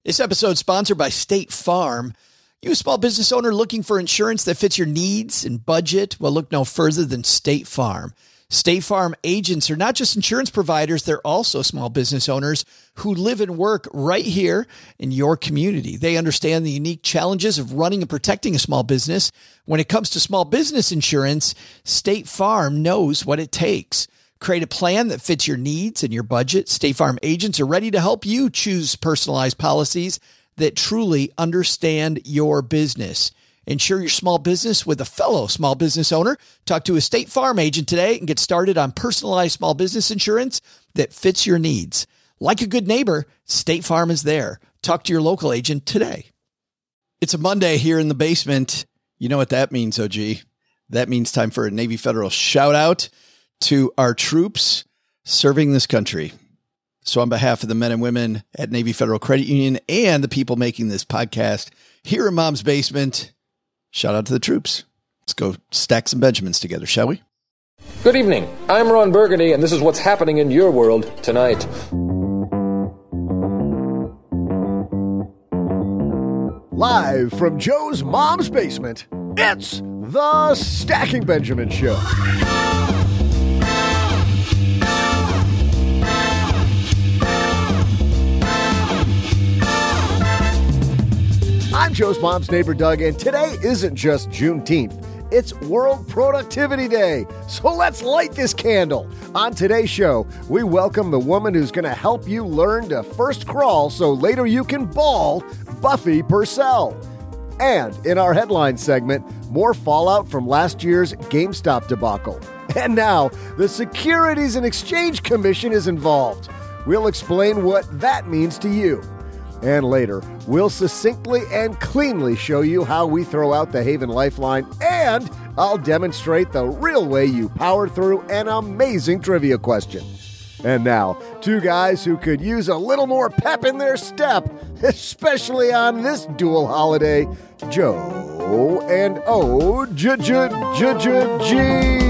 This episode is sponsored by State Farm. You a small business owner looking for insurance that fits your needs and budget? Well, look no further than State Farm. State Farm agents are not just insurance providers, they're also small business owners who live and work right here in your community. They understand the unique challenges of running and protecting a small business. When it comes to small business insurance, State Farm knows what it takes. Create a plan that fits your needs and your budget. State Farm agents are ready to help you choose personalized policies that truly understand your business. Insure your small business with a fellow small business owner. Talk to a State Farm agent today and get started on personalized small business insurance that fits your needs. Like a good neighbor, State Farm is there. Talk to your local agent today. It's a Monday here in the basement. You know what that means, OG. That means time for a Navy Federal shout out to our troops serving this country. So on behalf of the men and women at Navy Federal Credit Union and the people making this podcast here in Mom's Basement, shout out to the troops. Let's go stack some Benjamins together, shall we? Good evening. I'm Ron Burgundy, and this is what's happening in your world tonight. Live from Joe's Mom's Basement, it's the Stacking Benjamin Show. I'm Joe's mom's neighbor, Doug, and today isn't just Juneteenth. It's World Productivity Day, so let's light this candle. On today's show, we welcome the woman who's going to help you learn to first crawl so later you can ball, Buffy Purcell. And in our headline segment, more fallout from last year's GameStop debacle. And now, the Securities and Exchange Commission is involved. We'll explain what that means to you. And later, we'll succinctly and cleanly show you how we throw out the Haven Lifeline, and I'll demonstrate the real way you power through an amazing trivia question. And now, two guys who could use a little more pep in their step, especially on this dual holiday, Joe and O-G.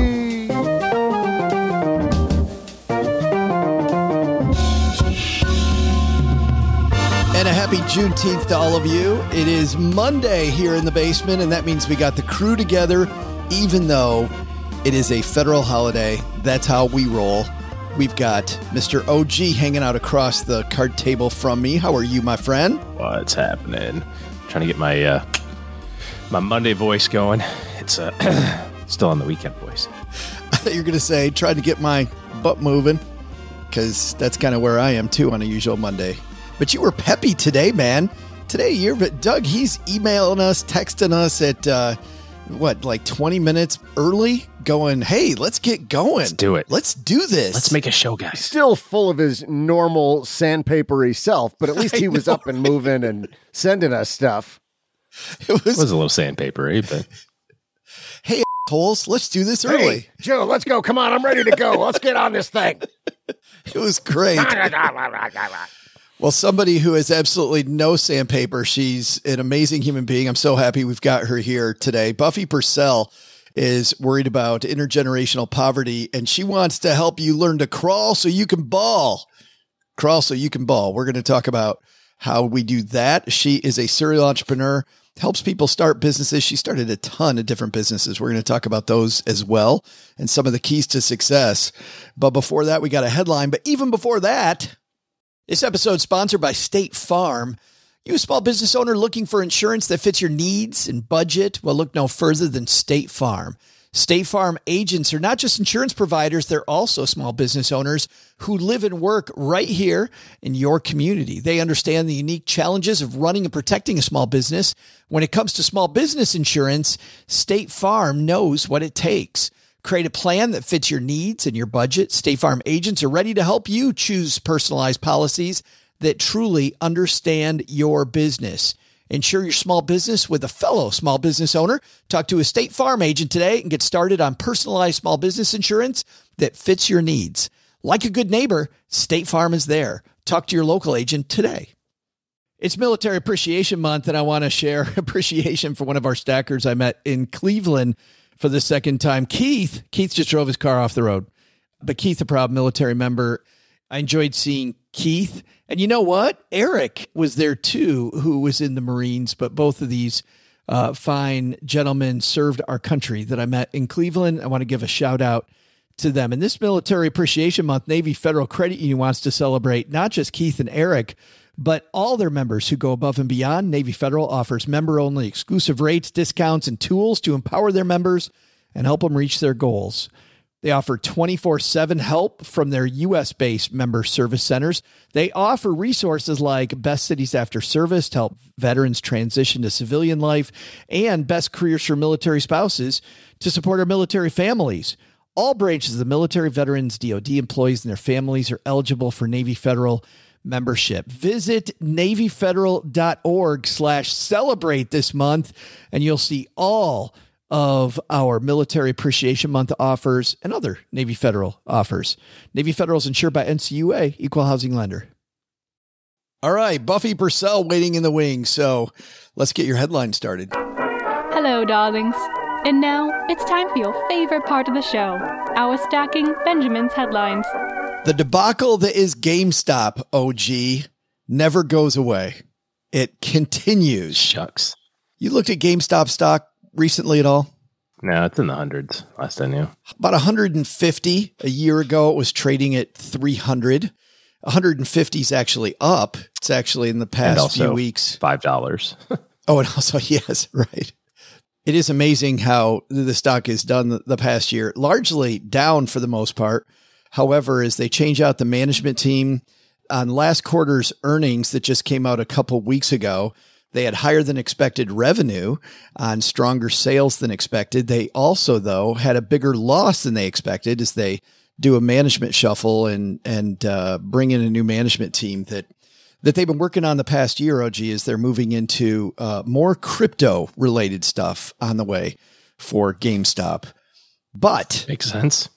And a happy Juneteenth to all of you. It is Monday here in the basement, and that means we got the crew together, even though it is a federal holiday. That's how we roll. We've got Mr. OG hanging out across the card table from me. How are you, my friend? What's happening? Trying to get my my Monday voice going. It's still on the weekend voice. I thought you were going to say trying to get my butt moving, because that's kind of where I am, too, on a usual Monday. But you were peppy today, man. Today, but Doug, he's emailing us, texting us at, 20 minutes early, going, hey, let's get going. Let's do it. Let's do this. Let's make a show, guys. Still full of his normal sandpapery self, but at least he was up and moving and sending us stuff. It was a little sandpapery, but... Hey, assholes, let's do this early. Hey, Joe, let's go. Come on, I'm ready to go. Let's get on this thing. It was great. Well, somebody who has absolutely no sandpaper. She's an amazing human being. I'm so happy we've got her here today. Buffy Purcell is worried about intergenerational poverty, and she wants to help you learn to crawl so you can ball. Crawl so you can ball. We're going to talk about how we do that. She is a serial entrepreneur, helps people start businesses. She started a ton of different businesses. We're going to talk about those as well and some of the keys to success. But before that, we got a headline. But even before that, this episode is sponsored by State Farm. You a small business owner looking for insurance that fits your needs and budget? Well, look no further than State Farm. State Farm agents are not just insurance providers, they're also small business owners who live and work right here in your community. They understand the unique challenges of running and protecting a small business. When it comes to small business insurance, State Farm knows what it takes. Create a plan that fits your needs and your budget. State Farm agents are ready to help you choose personalized policies that truly understand your business. Insure your small business with a fellow small business owner. Talk to a State Farm agent today and get started on personalized small business insurance that fits your needs. Like a good neighbor, State Farm is there. Talk to your local agent today. It's Military Appreciation Month, and I want to share appreciation for one of our stackers I met in Cleveland for the second time. Keith just drove his car off the road. But Keith, a proud military member, I enjoyed seeing Keith. And you know what? Eric was there too, who was in the Marines, but both of these fine gentlemen served our country that I met in Cleveland. I want to give a shout out to them. And this Military Appreciation Month, Navy Federal Credit Union wants to celebrate not just Keith and Eric, but all their members who go above and beyond. Navy Federal offers member-only exclusive rates, discounts, and tools to empower their members and help them reach their goals. They offer 24/7 help from their U.S.-based member service centers. They offer resources like Best Cities After Service to help veterans transition to civilian life and Best Careers for Military Spouses to support our military families. All branches of the military, veterans, DoD employees, and their families are eligible for Navy Federal membership. Visit NavyFederal.org/celebrate this month, and you'll see all of our Military Appreciation Month offers and other Navy Federal offers. Navy Federal is insured by NCUA, Equal Housing Lender. All right, Buffy Purcell waiting in the wings. So let's get your headline started. Hello, darlings. And now it's time for your favorite part of the show, our Stacking Benjamin's headlines. The debacle that is GameStop, OG, never goes away. It continues. Shucks. You looked at GameStop stock recently at all? No, it's in the hundreds. Last I knew. About 150 a year ago. It was trading at 300. 150 is actually up. It's actually in the past few weeks. $5. Oh, and also, yes, right. It is amazing how the stock has done the past year, largely down for the most part. However, as they change out the management team on last quarter's earnings that just came out a couple weeks ago, they had higher than expected revenue on stronger sales than expected. They also, though, had a bigger loss than they expected as they do a management shuffle and bring in a new management team that they've been working on the past year, OG, as they're moving into more crypto-related stuff on the way for GameStop. But makes sense.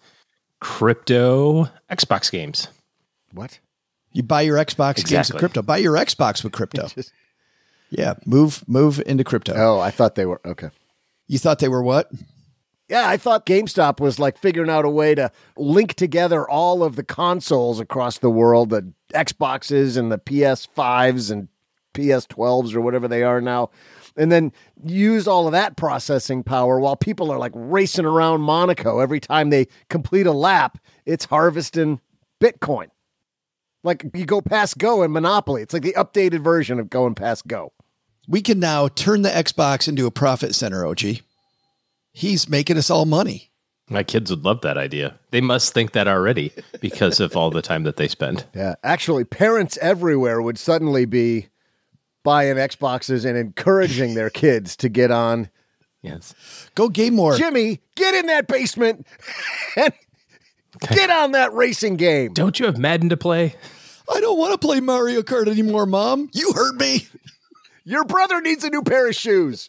Crypto Xbox games. What? You buy your Xbox games with crypto. Buy your Xbox with crypto. Yeah, move into crypto. Oh, I thought they were, okay. You thought they were what? Yeah, I thought GameStop was like figuring out a way to link together all of the consoles across the world, the Xboxes and the PS5s and PS12s or whatever they are now, and then use all of that processing power while people are like racing around Monaco. Every time they complete a lap, it's harvesting Bitcoin. Like you go past Go in Monopoly. It's like the updated version of going past Go. We can now turn the Xbox into a profit center, OG. He's making us all money. My kids would love that idea. They must think that already because of all the time that they spend. Yeah, actually, parents everywhere would suddenly be buying Xboxes and encouraging their kids to get on. Yes. Go game more. Jimmy, get in that basement and get on that racing game. Don't you have Madden to play? I don't want to play Mario Kart anymore, Mom. You heard me. Your brother needs a new pair of shoes.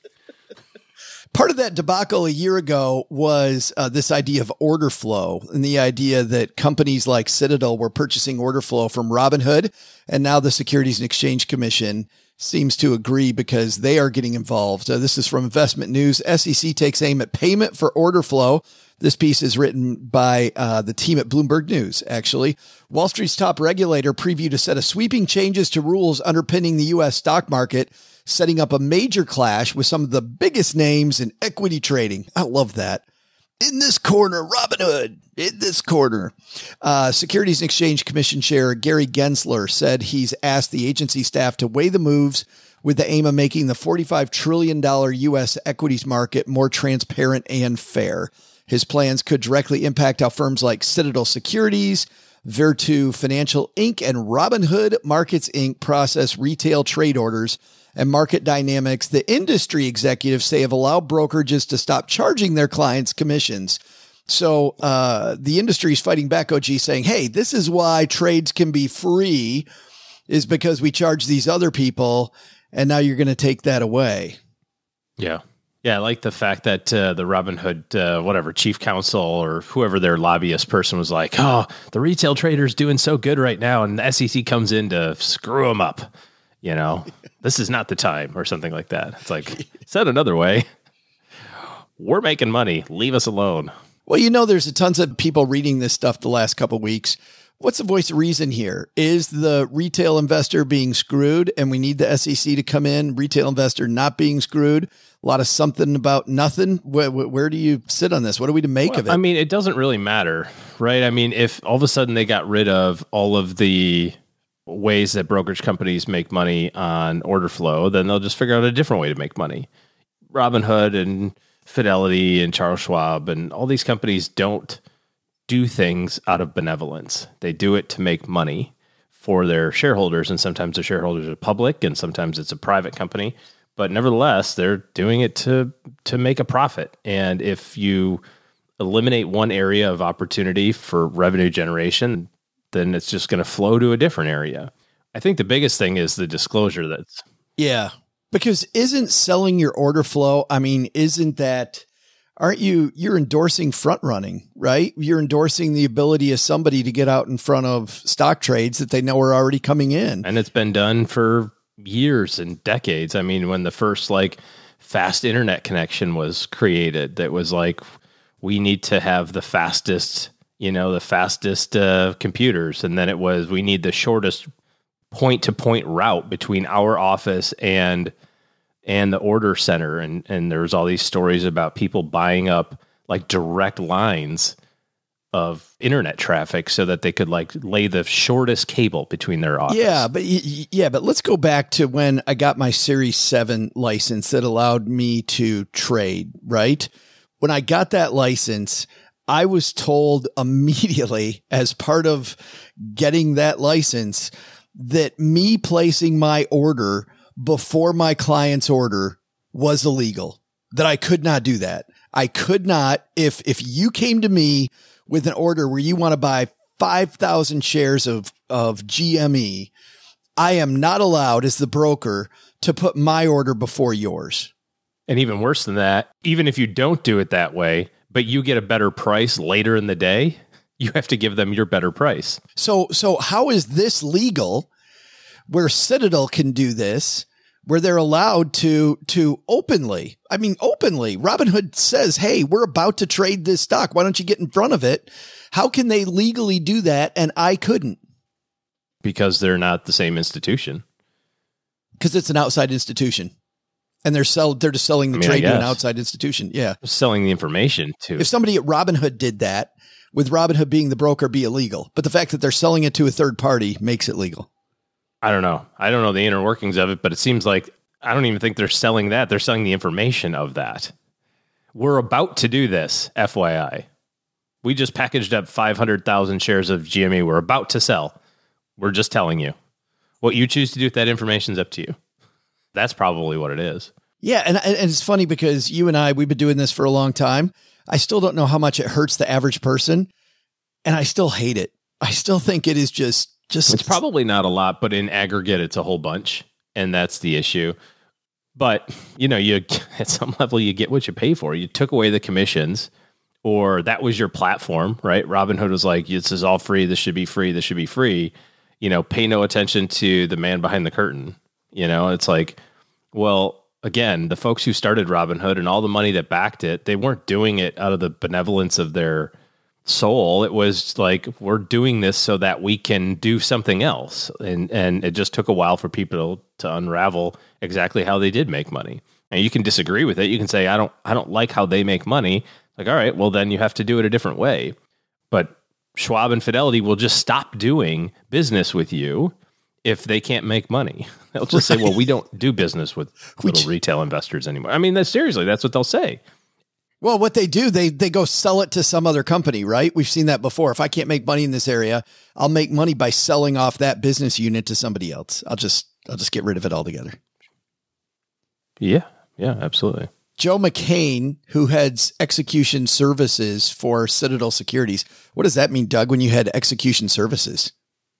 Part of that debacle a year ago was this idea of order flow and the idea that companies like Citadel were purchasing order flow from Robinhood. And now the Securities and Exchange Commission seems to agree because they are getting involved. This is from Investment News. SEC takes aim at payment for order flow. This piece is written by the team at Bloomberg News, actually. Wall Street's top regulator previewed a set of sweeping changes to rules underpinning the U.S. stock market, setting up a major clash with some of the biggest names in equity trading. I love that. In this corner, Robinhood. In this corner. Securities and Exchange Commission Chair Gary Gensler said he's asked the agency staff to weigh the moves with the aim of making the $45 trillion U.S. equities market more transparent and fair. His plans could directly impact how firms like Citadel Securities, Virtu Financial Inc., and Robinhood Markets Inc. process retail trade orders and market dynamics the industry executives say have allowed brokerages to stop charging their clients commissions. So the industry is fighting back, OG, saying, hey, this is why trades can be free, is because we charge these other people, and now you're going to take that away. Yeah. Yeah, I like the fact that the Robinhood, chief counsel or whoever their lobbyist person was like, oh, the retail trader's doing so good right now, and the SEC comes in to screw them up. You know, this is not the time or something like that. It's like, said another way, we're making money. Leave us alone. Well, you know, there's tons of people reading this stuff the last couple of weeks What's the voice of reason here? Is the retail investor being screwed and we need the SEC to come in? Retail investor not being screwed? A lot of something about nothing. Where do you sit on this? What are we to make of it? I mean, it doesn't really matter, right? I mean, if all of a sudden they got rid of all of the ways that brokerage companies make money on order flow, then they'll just figure out a different way to make money. Robinhood and Fidelity and Charles Schwab and all these companies don't do things out of benevolence. They do it to make money for their shareholders, and sometimes the shareholders are public and sometimes it's a private company, but nevertheless, they're doing it to make a profit. And if you eliminate one area of opportunity for revenue generation, then it's just going to flow to a different area. I think the biggest thing is the disclosure that's... Yeah, because isn't selling your order flow, I mean, isn't that... You're endorsing front running, right? You're endorsing the ability of somebody to get out in front of stock trades that they know are already coming in. And it's been done for years and decades. I mean, when the first fast internet connection was created, that was we need to have the fastest computers. And then it was, we need the shortest point to point route between our office and the order center. And there's all these stories about people buying up direct lines of internet traffic so that they could lay the shortest cable between their office. But let's go back to when I got my Series 7 license that allowed me to trade, right? When I got that license, I was told immediately as part of getting that license that me placing my order before my client's order was illegal, that I could not do that. I could not, if you came to me with an order where you want to buy 5,000 shares of GME, I am not allowed as the broker to put my order before yours. And even worse than that, even if you don't do it that way, but you get a better price later in the day, you have to give them your better price. So how is this legal where Citadel can do this, where they're allowed to openly, Robinhood says, hey, we're about to trade this stock. Why don't you get in front of it? How can they legally do that? And I couldn't. Because they're not the same institution. Because it's an outside institution. And they're just selling the trade to an outside institution. Yeah. Selling the information to. If somebody at Robinhood did that, with Robinhood being the broker, be illegal. But the fact that they're selling it to a third party makes it legal. I don't know. I don't know the inner workings of it, but it seems like I don't even think they're selling that. They're selling the information of that. We're about to do this, FYI. We just packaged up 500,000 shares of GME. We're about to sell. We're just telling you. What you choose to do with that information is up to you. That's probably what it is. Yeah, and it's funny because you and I, we've been doing this for a long time. I still don't know how much it hurts the average person, and I still hate it. I still think it is just it's probably not a lot, but in aggregate, it's a whole bunch, and that's the issue. But, you at some level, you get what you pay for. You took away the commissions, or that was your platform, right? Robinhood was like, this is all free. This should be free. This should be free. Pay no attention to the man behind the curtain. It's like, well, again, the folks who started Robinhood and all the money that backed it, they weren't doing it out of the benevolence of their soul. It was like, we're doing this so that we can do something else. And it just took a while for people to unravel exactly how they did make money. And you can disagree with it. You can say, I don't like how they make money. Like, all right, well, then you have to do it a different way. But Schwab and Fidelity will just stop doing business with you if they can't make money. They'll just say, well, we don't do business with little retail investors anymore. I mean, seriously, that's what they'll say. Well, what they do, they go sell it to some other company, right? We've seen that before. If I can't make money in this area, I'll make money by selling off that business unit to somebody else. I'll just get rid of it altogether. Yeah, absolutely. Joe McCain, who heads execution services for Citadel Securities. What does that mean, Doug, when you head execution services?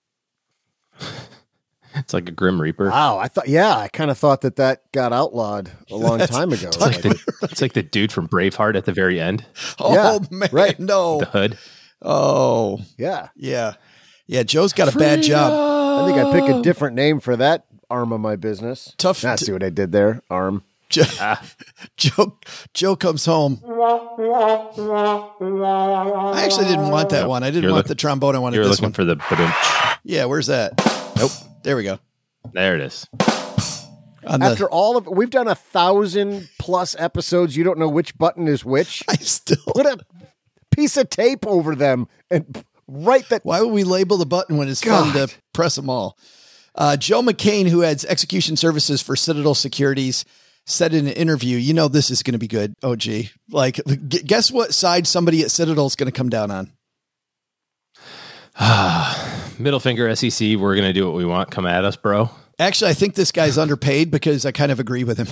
It's like a Grim Reaper. Wow, I kind of thought that got outlawed a long time ago. It's like the dude from Braveheart at the very end. Oh, yeah, man, right. No. The hood. Oh. Yeah. Yeah, Joe's got a bad job. I think I pick a different name for that arm of my business. Tough. See what I did there? Arm. Joe comes home. I actually didn't want that one. I didn't want the trombone. I wanted this one. You're looking for the... Yeah, where's that? Nope. There we go. There it is. After all of we've done 1,000+ episodes. You don't know which button is which. I still put a piece of tape over them and write that. Why would we label the button when it's fun to press them all? Joe McCain, who heads execution services for Citadel Securities, said in an interview, you know, this is going to be good. OG, like, guess what side somebody at Citadel is going to come down on? Middle finger, SEC. We're going to do what we want. Come at us, bro. Actually, I think this guy's underpaid because I kind of agree with him.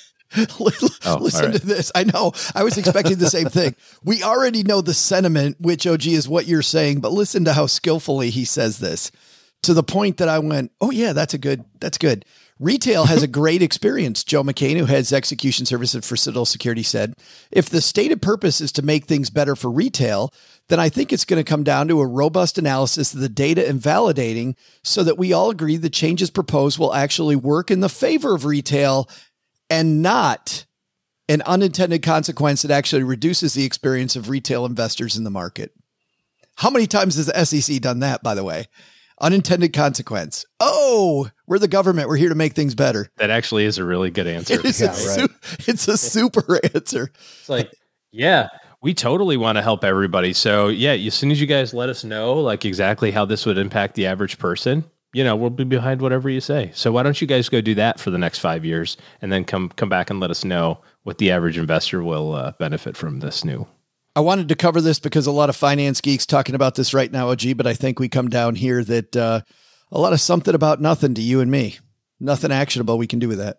Listen to this. I know. I was expecting the same thing. We already know the sentiment, which, OG, is what you're saying, but listen to how skillfully he says this, to the point that I went, oh yeah, that's good. Retail has a great experience. Joe McCain, who heads execution services for Citadel Security, said, if the stated purpose is to make things better for retail, then I think it's going to come down to a robust analysis of the data and validating so that we all agree the changes proposed will actually work in the favor of retail and not an unintended consequence that actually reduces the experience of retail investors in the market. How many times has the SEC done that, by the way? Unintended consequence. Oh, we're the government. We're here to make things better. That actually is a really good answer. It's a super answer. It's like, yeah, we totally want to help everybody. So yeah, as soon as you guys let us know, like, exactly how this would impact the average person, you know, we'll be behind whatever you say. So why don't you guys go do that for the next 5 years and then come back and let us know what the average investor will benefit from this new. I wanted to cover this because a lot of finance geeks talking about this right now, OG, but I think we come down here that a lot of something about nothing to you and me. Nothing actionable we can do with that.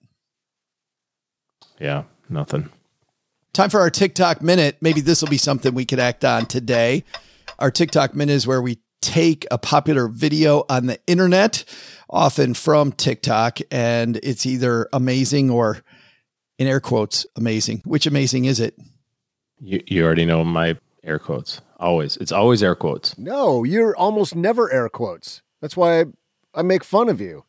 Yeah, nothing. Time for our TikTok Minute. Maybe this will be something we could act on today. Our TikTok Minute is where we take a popular video on the internet, often from TikTok, and it's either amazing or, in air quotes, amazing. Which amazing is it? You already know my air quotes. Always. It's always air quotes. No, you're almost never air quotes. That's why I make fun of you.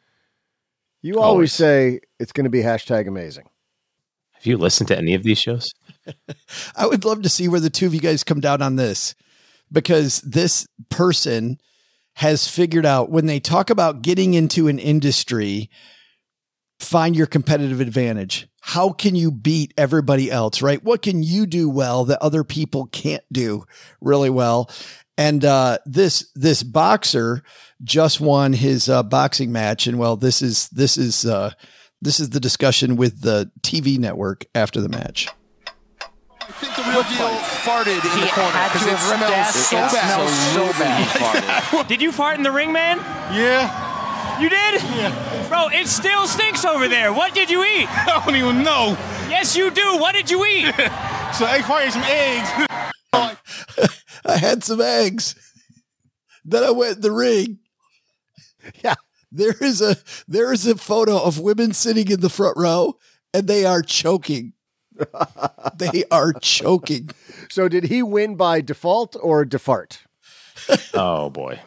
You always say it's going to be #amazing. Have you listened to any of these shows? I would love to see where the two of you guys come down on this, because this person has figured out when they talk about getting into an industry, find your competitive advantage. How can you beat everybody else, right? What can you do well that other people can't do really well? And this boxer just won his boxing match, and well, this is the discussion with the TV network after the match. I think the real deal farted in the corner because it smells so bad. Did you fart in the ring, man? Yeah. You did? Yeah. Bro, it still stinks over there. What did you eat? I don't even know. Yes, you do. What did you eat? So I ate some eggs. I had some eggs. Then I went in the ring. Yeah. There is a photo of women sitting in the front row, and they are choking. They are choking. So did he win by default or defart? Oh boy.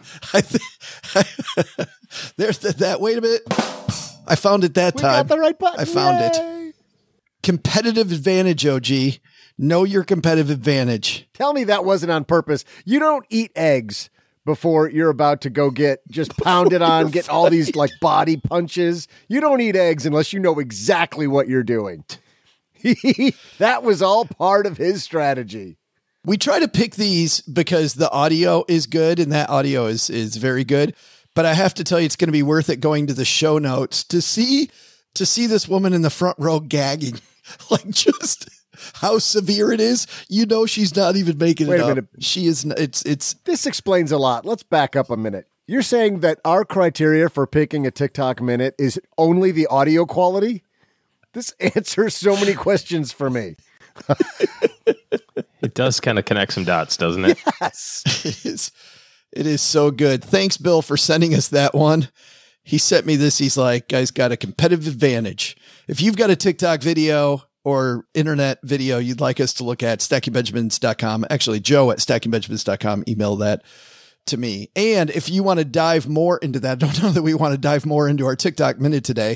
There's that. Wait a minute. I found it that time. We got the right button. I found Yay. it. Competitive advantage, OG. Know your competitive advantage. Tell me that wasn't on purpose. You don't eat eggs before you're about to go get just pounded on, get all these like body punches. You don't eat eggs unless you know exactly what you're doing. That was all part of his strategy. We try to pick these because the audio is good, and that audio is very good. But I have to tell you, it's going to be worth it going to the show notes to see this woman in the front row gagging, like just how severe it is. You know, she's not even making it up. Wait a minute. She is. It's. This explains a lot. Let's back up a minute. You're saying that our criteria for picking a TikTok minute is only the audio quality? This answers so many questions for me. It does kind of connect some dots, doesn't it? Yes. It is so good. Thanks, Bill, for sending us that one. He sent me this. He's like, guys, got a competitive advantage. If you've got a TikTok video or internet video you'd like us to look at, stackingbenjamins.com. Actually, Joe at stackingbenjamins.com. Email that to me. And if you want to dive more into that, don't know that we want to dive more into our TikTok minute today,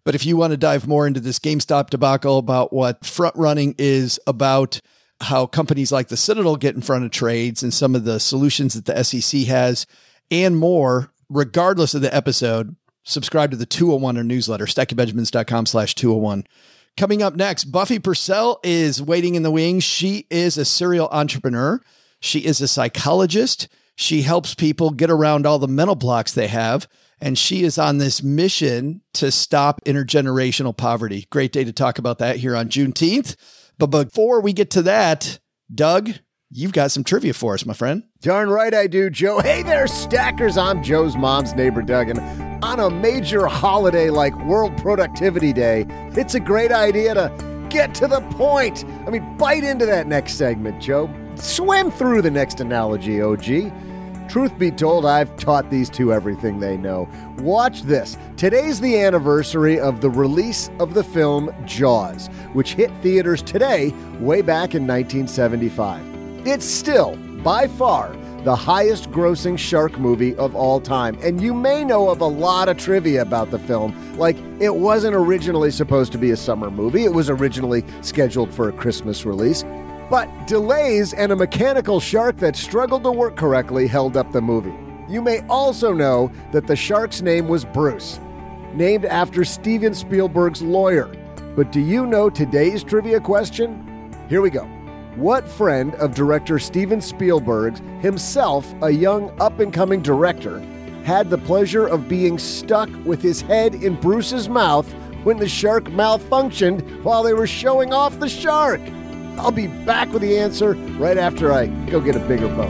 But if you want to dive more into this GameStop debacle, about what front running is about, how companies like the Citadel get in front of trades and some of the solutions that the SEC has and more, regardless of the episode, subscribe to the 201 newsletter, stackingbenjamins.com/201. Coming up next, Buffy Purcell is waiting in the wings. She is a serial entrepreneur. She is a psychologist. She helps people get around all the mental blocks they have. And she is on this mission to stop intergenerational poverty. Great day to talk about that here on Juneteenth. But before we get to that, Doug, you've got some trivia for us, my friend. Darn right I do, Joe. Hey there, stackers. I'm Joe's mom's neighbor, Doug. And on a major holiday like World Productivity Day, it's a great idea to get to the point. I mean, bite into that next segment, Joe. Swim through the next analogy, OG. Truth be told, I've taught these two everything they know. Watch this. Today's the anniversary of the release of the film Jaws, which hit theaters today, way back in 1975. It's still, by far, the highest grossing shark movie of all time. And you may know of a lot of trivia about the film, like it wasn't originally supposed to be a summer movie. It was originally scheduled for a Christmas release. But delays and a mechanical shark that struggled to work correctly held up the movie. You may also know that the shark's name was Bruce, named after Steven Spielberg's lawyer. But do you know today's trivia question? Here we go. What friend of director Steven Spielberg, himself a young up-and-coming director, had the pleasure of being stuck with his head in Bruce's mouth when the shark malfunctioned while they were showing off the shark? I'll be back with the answer right after I go get a bigger boat.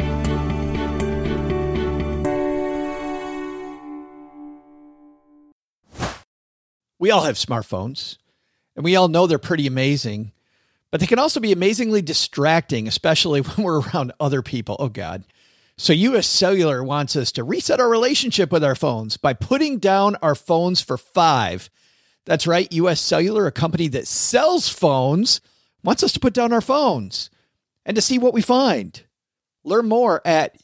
We all have smartphones, and we all know they're pretty amazing, but they can also be amazingly distracting, especially when we're around other people. Oh, God. So US Cellular wants us to reset our relationship with our phones by putting down our phones for $5. That's right. US Cellular, a company that sells phones, wants us to put down our phones and to see what we find. Learn more at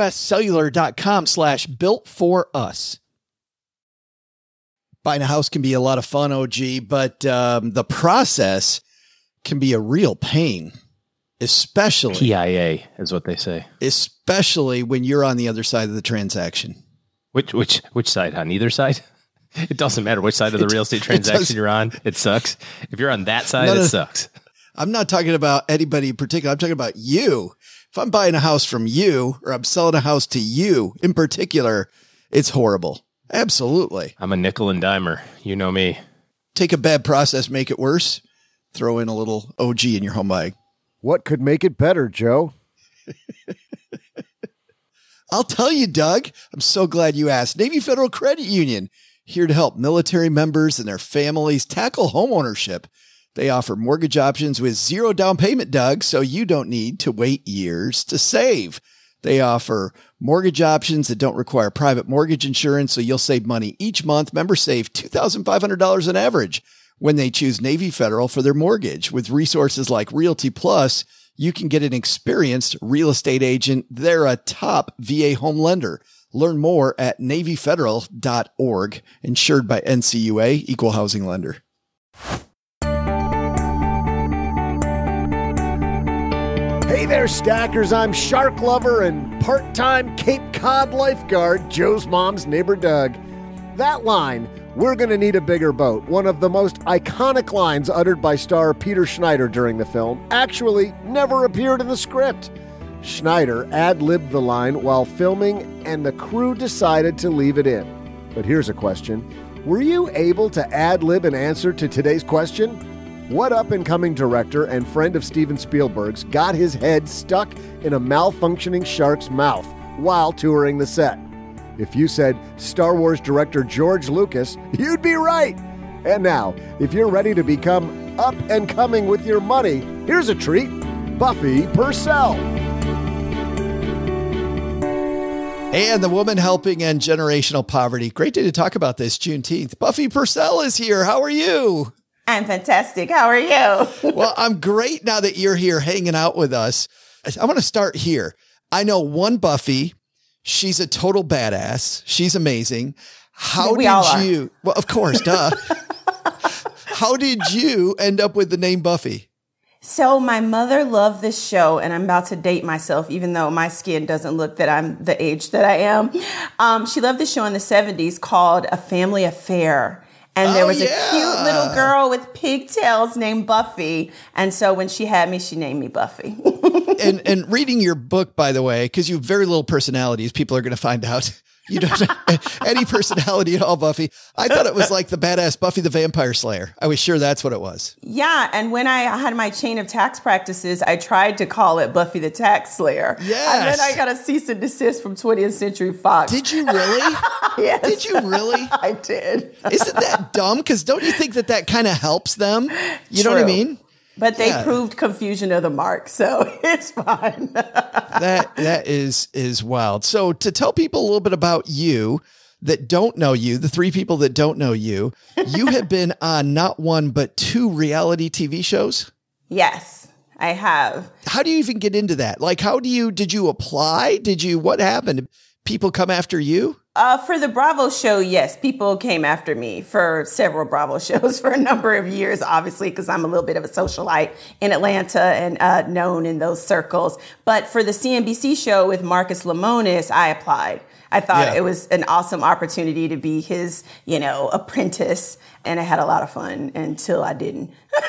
uscellular.com/built-for-us. Buying a house can be a lot of fun, OG, but the process can be a real pain, especially PIA is what they say. Especially when you're on the other side of the transaction. Which side? On either side? It doesn't matter which side of the real estate transaction you're on. It sucks. If you're on that side, it sucks. I'm not talking about anybody in particular. I'm talking about you. If I'm buying a house from you or I'm selling a house to you in particular, it's horrible. Absolutely. I'm a nickel and dimer. You know me. Take a bad process, make it worse. Throw in a little OG in your home buying. What could make it better, Joe? I'll tell you, Doug. I'm so glad you asked. Navy Federal Credit Union, here to help military members and their families tackle homeownership. They offer mortgage options with zero down payment, Doug, so you don't need to wait years to save. They offer mortgage options that don't require private mortgage insurance, so you'll save money each month. Members save $2,500 on average when they choose Navy Federal for their mortgage. With resources like Realty Plus, you can get an experienced real estate agent. They're a top VA home lender. Learn more at NavyFederal.org. Insured by NCUA, Equal Housing Lender. Hey there, stackers. I'm shark lover and part-time Cape Cod lifeguard, Joe's mom's neighbor, Doug. That line, "We're going to need a bigger boat," one of the most iconic lines uttered by star Peter Schneider during the film, actually never appeared in the script. Schneider ad-libbed the line while filming, and the crew decided to leave it in. But here's a question. Were you able to ad-lib an answer to today's question? What up-and-coming director and friend of Steven Spielberg's got his head stuck in a malfunctioning shark's mouth while touring the set? If you said Star Wars director George Lucas, you'd be right. And now, if you're ready to become up-and-coming with your money, here's a treat. Buffy Purcell. And the woman helping end generational poverty. Great day to talk about this, Juneteenth. Buffy Purcell is here. How are you? I'm fantastic. How are you? Well, I'm great now that you're here hanging out with us. I want to start here. I know one Buffy. She's a total badass. She's amazing. How We all did you? Well, of course, duh. How did you end up with the name Buffy? So my mother loved this show, and I'm about to date myself, even though my skin doesn't look that I'm the age that I am. She loved this show in the 70s called A Family Affair. And there was a cute little girl with pigtails named Buffy. And so when she had me, she named me Buffy. and reading your book, by the way, because you have very little personality, as people are going to find out. You don't have any personality at all, Buffy. I thought it was like the badass Buffy the Vampire Slayer. I was sure that's what it was. Yeah, and when I had my chain of tax practices, I tried to call it Buffy the Tax Slayer. Yes. And then I got a cease and desist from 20th Century Fox. Did you really? Yes. Did you really? I did. Isn't that dumb? Because don't you think that kind of helps them? You know what I mean? But they proved confusion of the mark, so it's fine. That is wild. So to tell people a little bit about you that don't know you, the three people that don't know you, you have been on not one, but 2 reality TV shows. Yes, I have. How do you even get into that? Like, did you apply? What happened? Did people come after you? For the Bravo show, yes, people came after me for several Bravo shows for a number of years, obviously, because I'm a little bit of a socialite in Atlanta and known in those circles. But for the CNBC show with Marcus Lemonis, I applied. I thought it was an awesome opportunity to be his, apprentice. And I had a lot of fun until I didn't.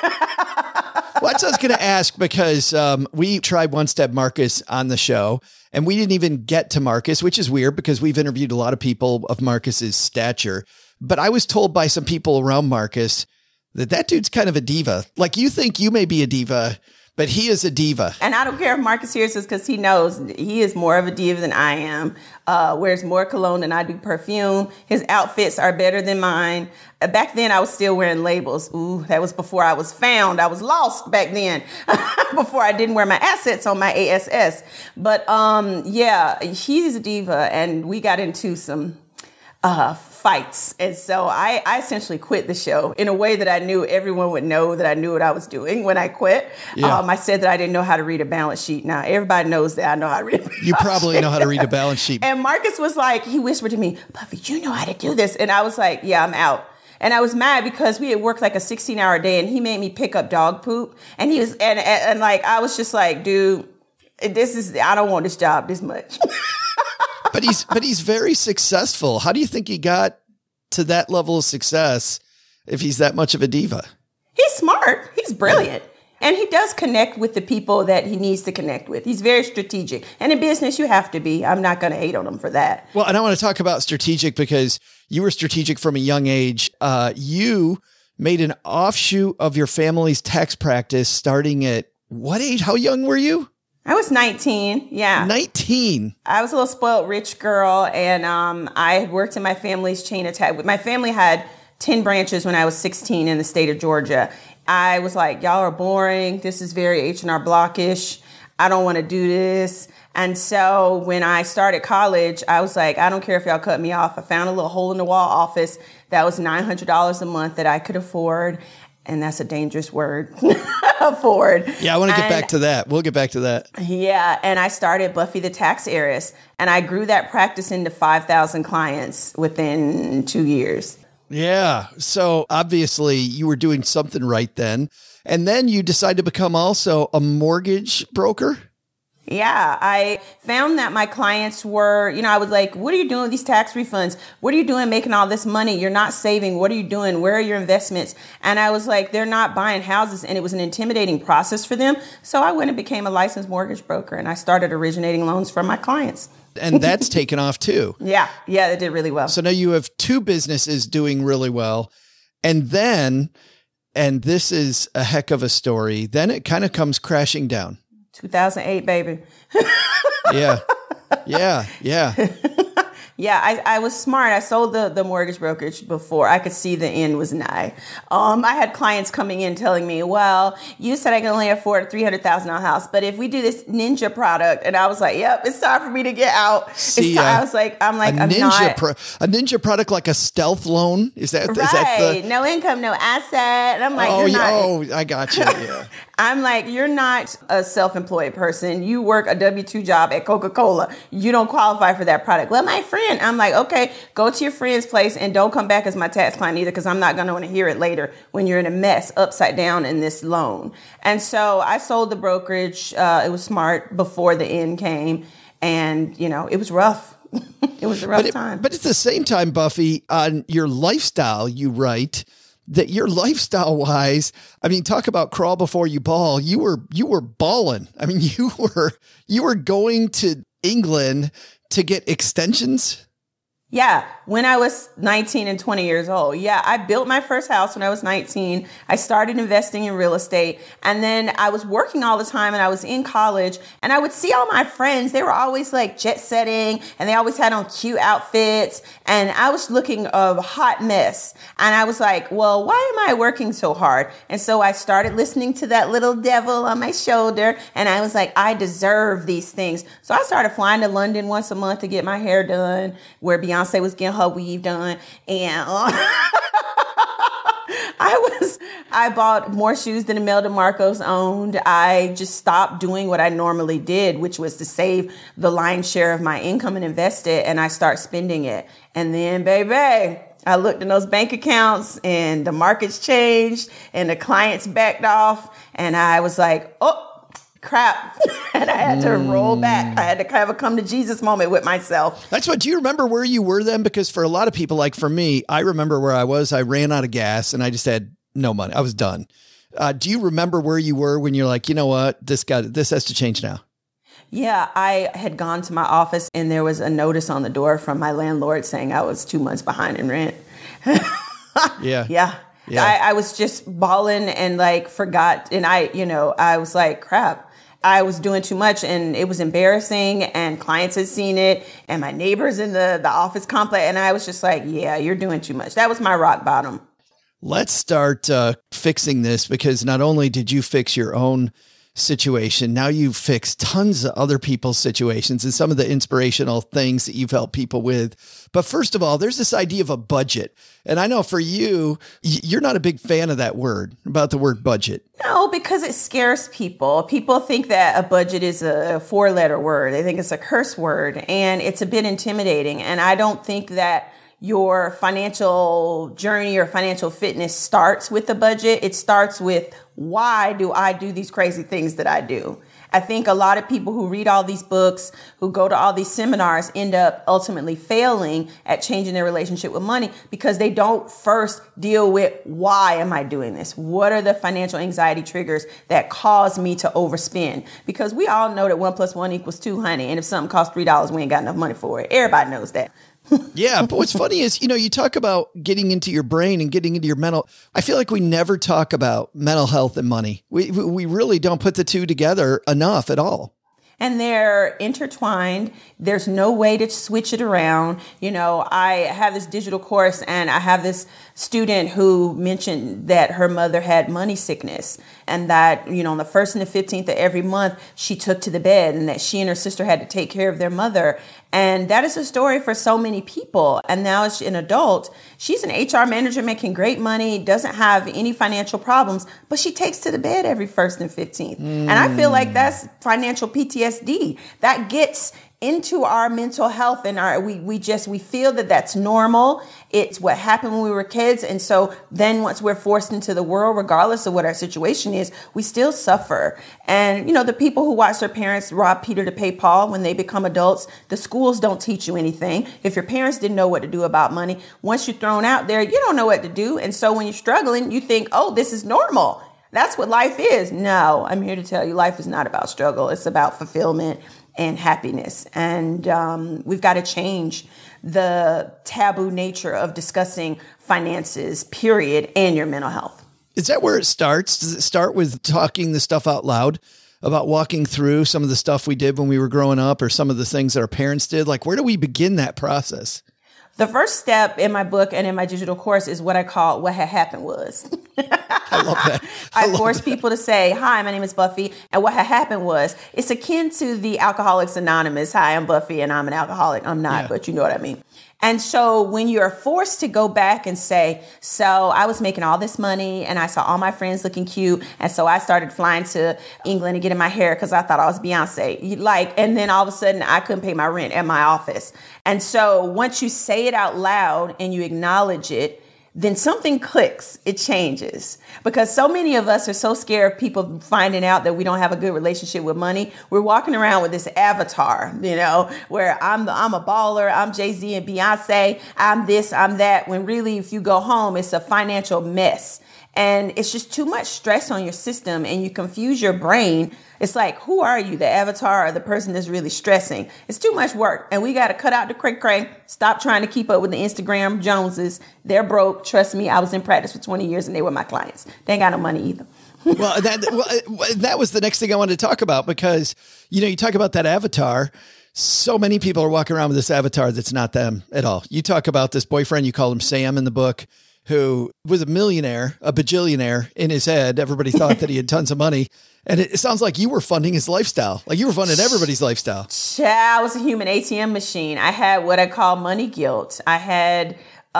Well, that's what I was going to ask, because we tried One Step Marcus on the show, and we didn't even get to Marcus, which is weird because we've interviewed a lot of people of Marcus's stature. But I was told by some people around Marcus that dude's kind of a diva. Like, you think you may be a diva, but he is a diva. And I don't care if Marcus hears this, because he knows he is more of a diva than I am. Wears more cologne than I do perfume. His outfits are better than mine. Back then, I was still wearing labels. Ooh, that was before I was found. I was lost back then, before I didn't wear my assets on my ASS. But he's a diva, and we got into some fights. And so I essentially quit the show in a way that I knew everyone would know that I knew what I was doing when I quit. Yeah. I said that I didn't know how to read a balance sheet. Now, everybody knows that I know how to read a balance sheet. You probably know how to read a balance sheet. And Marcus was like, he whispered to me, Buffy, you know how to do this. And I was like, yeah, I'm out. And I was mad because we had worked like a 16-hour day, and he made me pick up dog poop. And he was, and like, I was just like, dude, I don't want this job this much. But he's very successful. How do you think he got to that level of success if he's that much of a diva? He's smart. He's brilliant. And he does connect with the people that he needs to connect with. He's very strategic. And in business, you have to be. I'm not going to hate on him for that. Well, and I want to talk about strategic because you were strategic from a young age. You made an offshoot of your family's tax practice starting at what age? How young were you? I was 19. Yeah. 19. I was a little spoiled rich girl, and I had worked in my family's chain of tax. My family had 10 branches when I was 16 in the state of Georgia. I was like, y'all are boring. This is very H&R Blockish. I don't want to do this. And so when I started college, I was like, I don't care if y'all cut me off. I found a little hole in the wall office that was $900 a month that I could afford. And that's a dangerous word, afford. Yeah, I want to get back to that. We'll get back to that. Yeah, and I started Buffy the Tax Heiress, and I grew that practice into 5,000 clients within 2 years. Yeah, so obviously you were doing something right then. And then you decided to become also a mortgage broker? Yeah, I found that my clients were, I was like, what are you doing with these tax refunds? What are you doing making all this money? You're not saving. What are you doing? Where are your investments? And I was like, they're not buying houses. And it was an intimidating process for them. So I went and became a licensed mortgage broker, and I started originating loans for my clients. And that's taken off too. Yeah, it did really well. So now you have 2 businesses doing really well. And then, and this is a heck of a story, then it kind of comes crashing down. 2008, baby. Yeah. Yeah, I was smart. I sold the mortgage brokerage before I could see the end was nigh. I had clients coming in telling me, well, you said I can only afford a $300,000 house, but if we do this ninja product, and I was like, yep, it's time for me to get out. I was like, I'm not. A ninja product like a stealth loan? Is that no income, no asset. And I'm like, I got you. Yeah. I'm like, you're not a self-employed person. You work a W-2 job at Coca-Cola. You don't qualify for that product. Well, my friend friend. I'm like, okay, go to your friend's place and don't come back as my tax client either, because I'm not going to want to hear it later when you're in a mess upside down in this loan. And so I sold the brokerage. It was smart before the end came. And, it was rough. It was a rough time. But at the same time, Buffy, on your lifestyle, you write that your lifestyle wise, I mean, talk about crawl before you ball. You were balling. I mean, you were going to England to get extensions. Yeah, when I was 19 and 20 years old. Yeah, I built my first house when I was 19. I started investing in real estate. And then I was working all the time and I was in college. And I would see all my friends. They were always like jet setting and they always had on cute outfits. And I was looking a hot mess. And I was like, well, why am I working so hard? And so I started listening to that little devil on my shoulder. And I was like, I deserve these things. So I started flying to London once a month to get my hair done, where Beyonce was getting her weave done, and I bought more shoes than Imelda Marcos owned. I just stopped doing what I normally did, which was to save the lion's share of my income and invest it, and I start spending it. And then, baby, I looked in those bank accounts and the markets changed and the clients backed off, and I was like, oh, crap. And I had to roll back. I had to have a come to Jesus moment with myself. That's what, do you remember where you were then? Because for a lot of people, like for me, I remember where I was. I ran out of gas and I just had no money. I was done. Do you remember where you were when you're like, you know what, this has to change now? Yeah, I had gone to my office and there was a notice on the door from my landlord saying I was 2 months behind in rent. Yeah. Yeah. I was just balling and like forgot. And I was like, crap. I was doing too much and it was embarrassing and clients had seen it and my neighbors in the office complex. And I was just like, yeah, you're doing too much. That was my rock bottom. Let's start fixing this, because not only did you fix your own situation, now you've fixed tons of other people's situations and some of the inspirational things that you've helped people with. But first of all, there's this idea of a budget. And I know for you, you're not a big fan of that word, about the word budget. No, because it scares people. People think that a budget is a 4-letter word. They think it's a curse word and it's a bit intimidating. And I don't think that your financial journey or financial fitness starts with the budget. It starts with, why do I do these crazy things that I do? I think a lot of people who read all these books, who go to all these seminars, end up ultimately failing at changing their relationship with money because they don't first deal with, why am I doing this? What are the financial anxiety triggers that cause me to overspend? Because we all know that 1 + 1 = 2, honey. And if something costs $3, we ain't got enough money for it. Everybody knows that. Yeah. But what's funny is, you talk about getting into your brain and getting into your mental. I feel like we never talk about mental health and money. We really don't put the two together enough at all. And they're intertwined. There's no way to switch it around. I have this digital course and I have this student who mentioned that her mother had money sickness and that, on the 1st and the 15th of every month, she took to the bed and that she and her sister had to take care of their mother. And that is a story for so many people. And now as an adult, she's an HR manager making great money, doesn't have any financial problems, but she takes to the bed every 1st and 15th. And I feel like that's financial PTSD. That gets into our mental health and we feel that that's normal. It's what happened when we were kids. And so then once we're forced into the world, regardless of what our situation is, we still suffer. And, the people who watch their parents rob Peter to pay Paul when they become adults, the schools don't teach you anything. If your parents didn't know what to do about money, once you're thrown out there, you don't know what to do. And so when you're struggling, you think, oh, this is normal. That's what life is. No, I'm here to tell you life is not about struggle. It's about fulfillment and happiness. And we've got to change the taboo nature of discussing finances, period, and your mental health. Is that where it starts? Does it start with talking the stuff out loud about walking through some of the stuff we did when we were growing up or some of the things that our parents did? Like, where do we begin that process? The first step in my book and in my digital course is what I call what had happened was. I love that. I force people to say, hi, my name is Buffy. And what had happened was, it's akin to the Alcoholics Anonymous. Hi, I'm Buffy and I'm an alcoholic. I'm not, but you know what I mean. And so when you're forced to go back and say, so I was making all this money and I saw all my friends looking cute. And so I started flying to England and getting my hair because I thought I was Beyonce. And then all of a sudden I couldn't pay my rent at my office. And so once you say it out loud and you acknowledge it, then something clicks, it changes. Because so many of us are so scared of people finding out that we don't have a good relationship with money. We're walking around with this avatar, where I'm a baller, I'm Jay-Z and Beyonce, I'm this, I'm that, when really if you go home, it's a financial mess. And it's just too much stress on your system and you confuse your brain. It's like, who are you, the avatar or the person that's really stressing? It's too much work. And we got to cut out the cray-cray. Stop trying to keep up with the Instagram Joneses. They're broke. Trust me, I was in practice for 20 years and they were my clients. They ain't got no money either. Well, that was the next thing I wanted to talk about because, you talk about that avatar. So many people are walking around with this avatar that's not them at all. You talk about this boyfriend, you call him Sam in the book, who was a millionaire, a bajillionaire in his head. Everybody thought that he had tons of money. And it sounds like you were funding his lifestyle. Like you were funding everybody's lifestyle. I was a human ATM machine. I had what I call money guilt. I had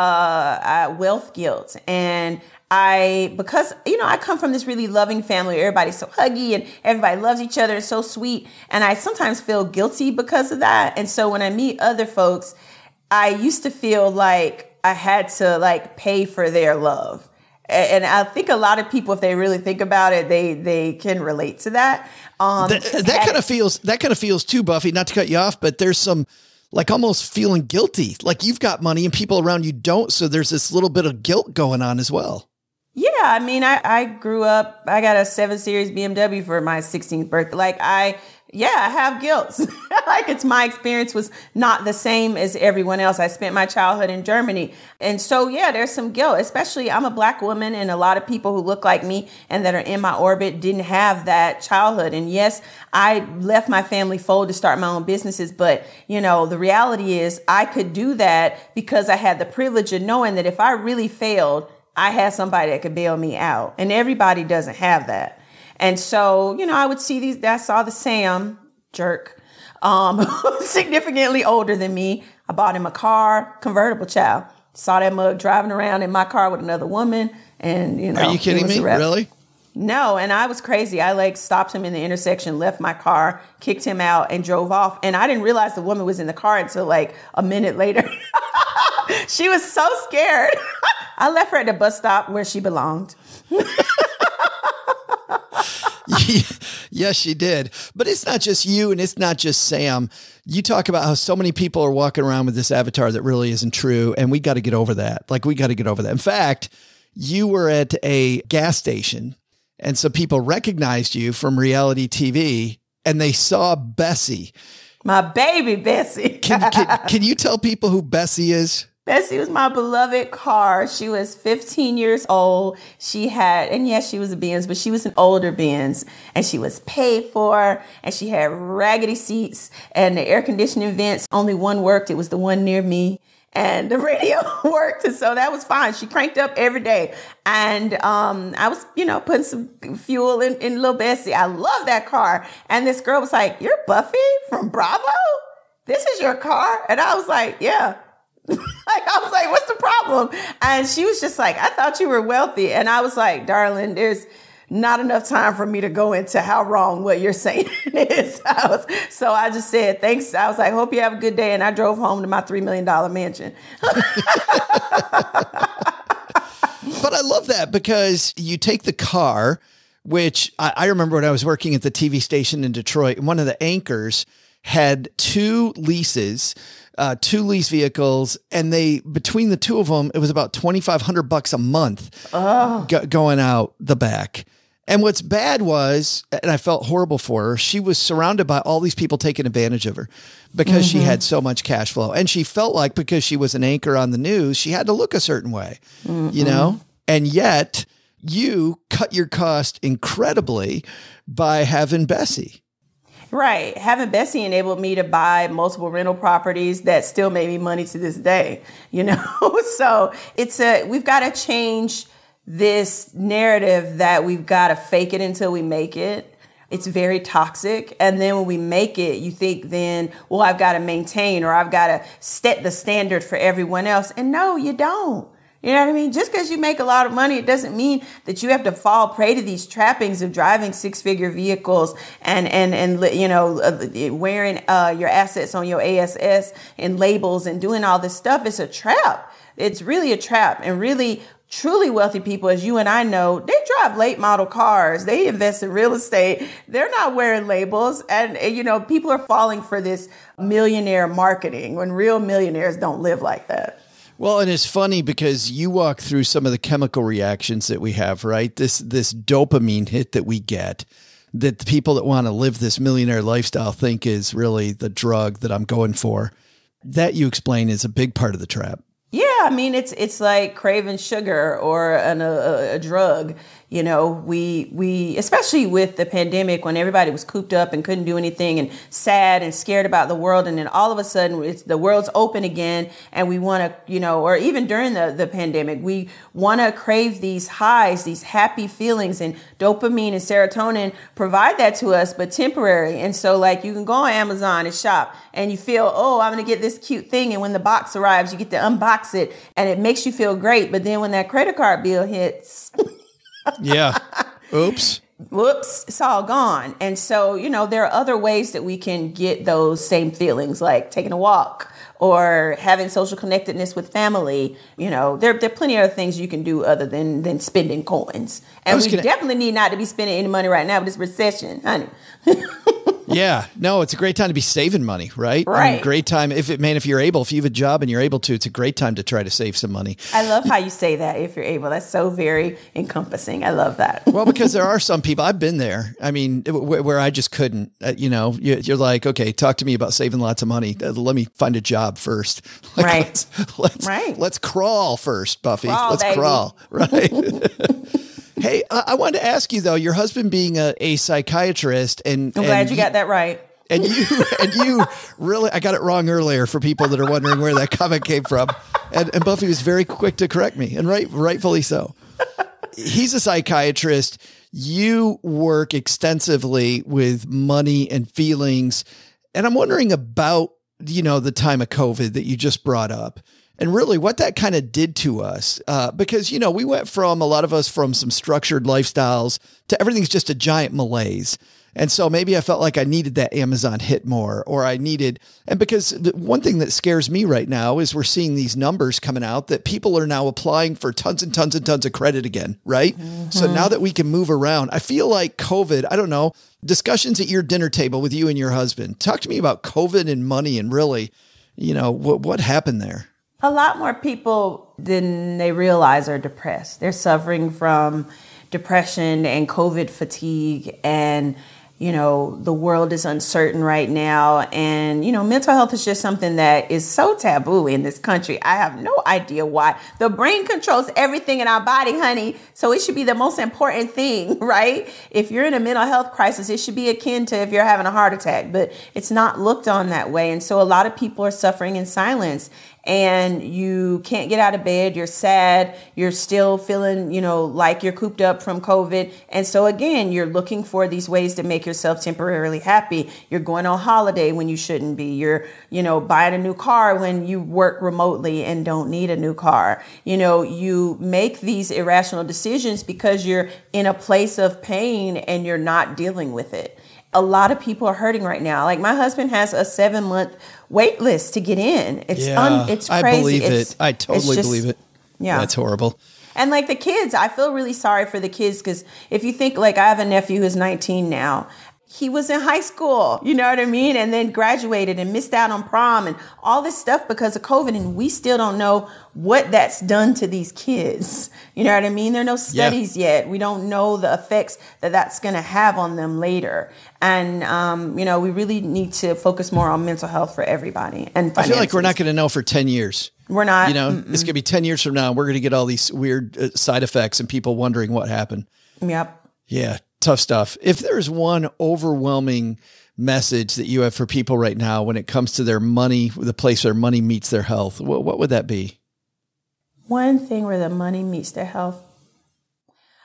wealth guilt. And because I come from this really loving family. Everybody's so huggy and everybody loves each other. It's so sweet. And I sometimes feel guilty because of that. And so when I meet other folks, I used to feel like I had to pay for their love. And I think a lot of people, if they really think about it, they can relate to that. That kind of feels too, Buffy, not to cut you off, but there's some almost feeling guilty, like you've got money and people around you don't. So there's this little bit of guilt going on as well. Yeah. I mean, I grew up, I got a 7 Series BMW for my 16th birthday. I have guilt. It's my experience was not the same as everyone else. I spent my childhood in Germany. And so, there's some guilt, especially I'm a Black woman and a lot of people who look like me and that are in my orbit didn't have that childhood. And yes, I left my family fold to start my own businesses. But, the reality is I could do that because I had the privilege of knowing that if I really failed, I had somebody that could bail me out. And everybody doesn't have that. And so, I would see I saw the Sam jerk, significantly older than me. I bought him a car, convertible child. Saw that mug driving around in my car with another woman. And, Are you kidding me? Really? No. And I was crazy. I stopped him in the intersection, left my car, kicked him out and drove off. And I didn't realize the woman was in the car until a minute later. She was so scared. I left her at the bus stop where she belonged. Yes, she did. But it's not just you and it's not just Sam. You talk about how so many people are walking around with this avatar that really isn't true. And we got to get over that. We got to get over that. In fact, you were at a gas station and some people recognized you from reality TV and they saw Bessie. My baby Bessie. Can you tell people who Bessie is? Bessie was my beloved car. She was 15 years old. She had, and yes, she was a Benz, but she was an older Benz and she was paid for and she had raggedy seats and the air conditioning vents, only one worked. It was the one near me and the radio worked. And so that was fine. She cranked up every day. And I was, putting some fuel in little Bessie. I love that car. And this girl was like, "You're Buffy from Bravo? This is your car?" And I was like, "Yeah." I was like, "What's the problem?" And she was just like, "I thought you were wealthy." And I was like, "Darling, there's not enough time for me to go into how wrong what you're saying is." So I just said, "Thanks." I was like, "Hope you have a good day." And I drove home to my $3 million mansion. But I love that because you take the car, which I remember when I was working at the TV station in Detroit, one of the anchors had 2 leases, 2 lease vehicles, and between the 2 of them, it was about $2,500 a month going out the back. And what's bad was, and I felt horrible for her, she was surrounded by all these people taking advantage of her because she had so much cash flow. And she felt like because she was an anchor on the news, she had to look a certain way, And yet you cut your cost incredibly by having Bessie. Right. Having Bessie enabled me to buy multiple rental properties that still made me money to this day, So we've got to change this narrative that we've got to fake it until we make it. It's very toxic. And then when we make it, you think then, well, I've got to maintain or I've got to set the standard for everyone else. And no, you don't. You know what I mean? Just because you make a lot of money, it doesn't mean that you have to fall prey to these trappings of driving 6-figure vehicles and wearing your assets on your ASS and labels and doing all this stuff. It's a trap. It's really a trap. And really, truly wealthy people, as you and I know, they drive late model cars. They invest in real estate. They're not wearing labels. And, people are falling for this millionaire marketing when real millionaires don't live like that. Well, and it's funny because you walk through some of the chemical reactions that we have, right? This dopamine hit that we get, that the people that want to live this millionaire lifestyle think is really the drug that I'm going for. That you explain is a big part of the trap. Yeah, I mean, it's like craving sugar or a drug. We especially with the pandemic when everybody was cooped up and couldn't do anything and sad and scared about the world. And then all of a sudden the world's open again and we want to, or even during the pandemic, we want to crave these highs, these happy feelings, and dopamine and serotonin provide that to us, but temporary. And so like you can go on Amazon and shop and you feel, oh, I'm going to get this cute thing. And when the box arrives, you get to unbox it and it makes you feel great. But then when that credit card bill hits, yeah. Oops. Whoops, it's all gone. And so, there are other ways that we can get those same feelings, like taking a walk or having social connectedness with family. There are plenty of other things you can do other than spending coins. And we definitely need not to be spending any money right now with this recession, honey. Yeah, no, it's a great time to be saving money, right? Right. I mean, great time. If you have a job and you're able to, it's a great time to try to save some money. I love how you say that. If you're able, that's so very encompassing. I love that. Well, because there are some people, I've been there. I mean, where I just couldn't, you're like, okay, talk to me about saving lots of money. Let me find a job first. Like, right. Let's crawl first, Buffy. Let's crawl. Right. Hey, I wanted to ask you though, your husband being a psychiatrist, and I'm glad you got that right. And you really, I got it wrong earlier for people that are wondering where that comment came from. And Buffy was very quick to correct me, and rightfully so. He's a psychiatrist. You work extensively with money and feelings, and I'm wondering about the time of COVID that you just brought up. And really what that kind of did to us, because, we went from a lot of us from some structured lifestyles to everything's just a giant malaise. And so maybe I felt like I needed that Amazon hit more, and because one thing that scares me right now is we're seeing these numbers coming out that people are now applying for tons and tons and tons of credit again, right? Mm-hmm. So now that we can move around, I feel like COVID, I don't know, discussions at your dinner table with you and your husband. Talk to me about COVID and money and really, what happened there? A lot more people than they realize are depressed. They're suffering from depression and COVID fatigue, and the world is uncertain right now. And, mental health is just something that is so taboo in this country. I have no idea why. The brain controls everything in our body, honey. So it should be the most important thing, right? If you're in a mental health crisis, it should be akin to if you're having a heart attack, but it's not looked on that way. And so a lot of people are suffering in silence. And you can't get out of bed, you're sad, you're still feeling, like you're cooped up from COVID. And so again, you're looking for these ways to make yourself temporarily happy. You're going on holiday when you shouldn't be. You're, buying a new car when you work remotely and don't need a new car. You make these irrational decisions because you're in a place of pain and you're not dealing with it. A lot of people are hurting right now. Like my husband has a 7-month wait list to get in. It's crazy. I believe it. I totally believe it. Yeah. That's horrible. And like the kids, I feel really sorry for the kids because if you think like I have a nephew who's 19 now. He was in high school, you know what I mean? And then graduated and missed out on prom and all this stuff because of COVID. And we still don't know what that's done to these kids. You know what I mean? There are no studies yet. We don't know the effects that that's going to have on them later. And, we really need to focus more on mental health for everybody. And I feel like we're not going to know for 10 years. We're not. It's going to be 10 years from now. We're going to get all these weird side effects and people wondering what happened. Yep. Yeah. Tough stuff. If there's one overwhelming message that you have for people right now when it comes to their money, the place where money meets their health, what would that be? One thing where the money meets their health.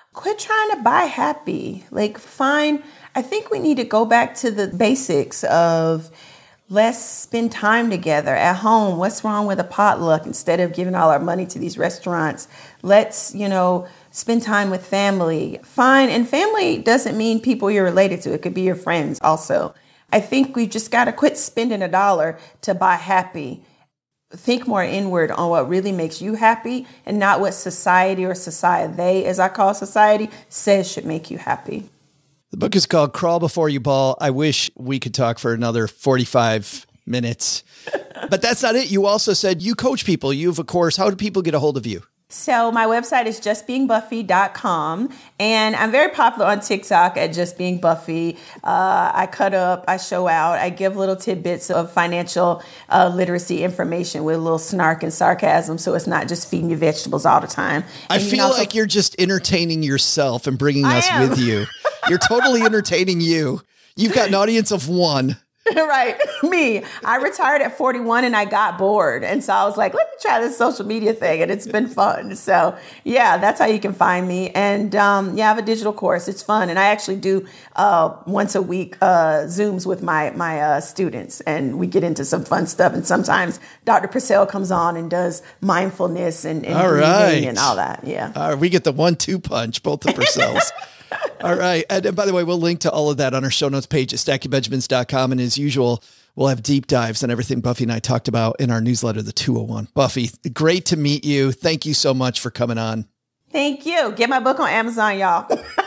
Quit trying to buy happy. I think we need to go back to the basics of let's spend time together at home. What's wrong with a potluck instead of giving all our money to these restaurants? Let's, spend time with family. Fine. And family doesn't mean people you're related to. It could be your friends also. I think we just got to quit spending $1 to buy happy. Think more inward on what really makes you happy and not what society or society, as I call society, says should make you happy. The book is called Crawl Before You Ball. I wish we could talk for another 45 minutes, but that's not it. You also said you coach people. You have a course. How do people get a hold of you? So my website is justbeingbuffy.com, and I'm very popular on TikTok at Just Being Buffy. I cut up, I show out, I give little tidbits of financial literacy information with a little snark and sarcasm, so it's not just feeding you vegetables all the time. I feel like you're just entertaining yourself and bringing us with you. You're totally entertaining you. You've got an audience of one. Right. Me. I retired at 41 and I got bored. And so I was like, let me try this social media thing. And it's been fun. So yeah, that's how you can find me. And I have a digital course. It's fun. And I actually do once a week Zooms with my students. And we get into some fun stuff. And sometimes Dr. Purcell comes on and does mindfulness and breathing and all that. Yeah. We get the 1-2 punch, both the Purcells. All right. And by the way, we'll link to all of that on our show notes page at stackingbenjamins.com. And as usual, we'll have deep dives on everything Buffy and I talked about in our newsletter, The 201. Buffy, great to meet you. Thank you so much for coming on. Thank you. Get my book on Amazon, y'all.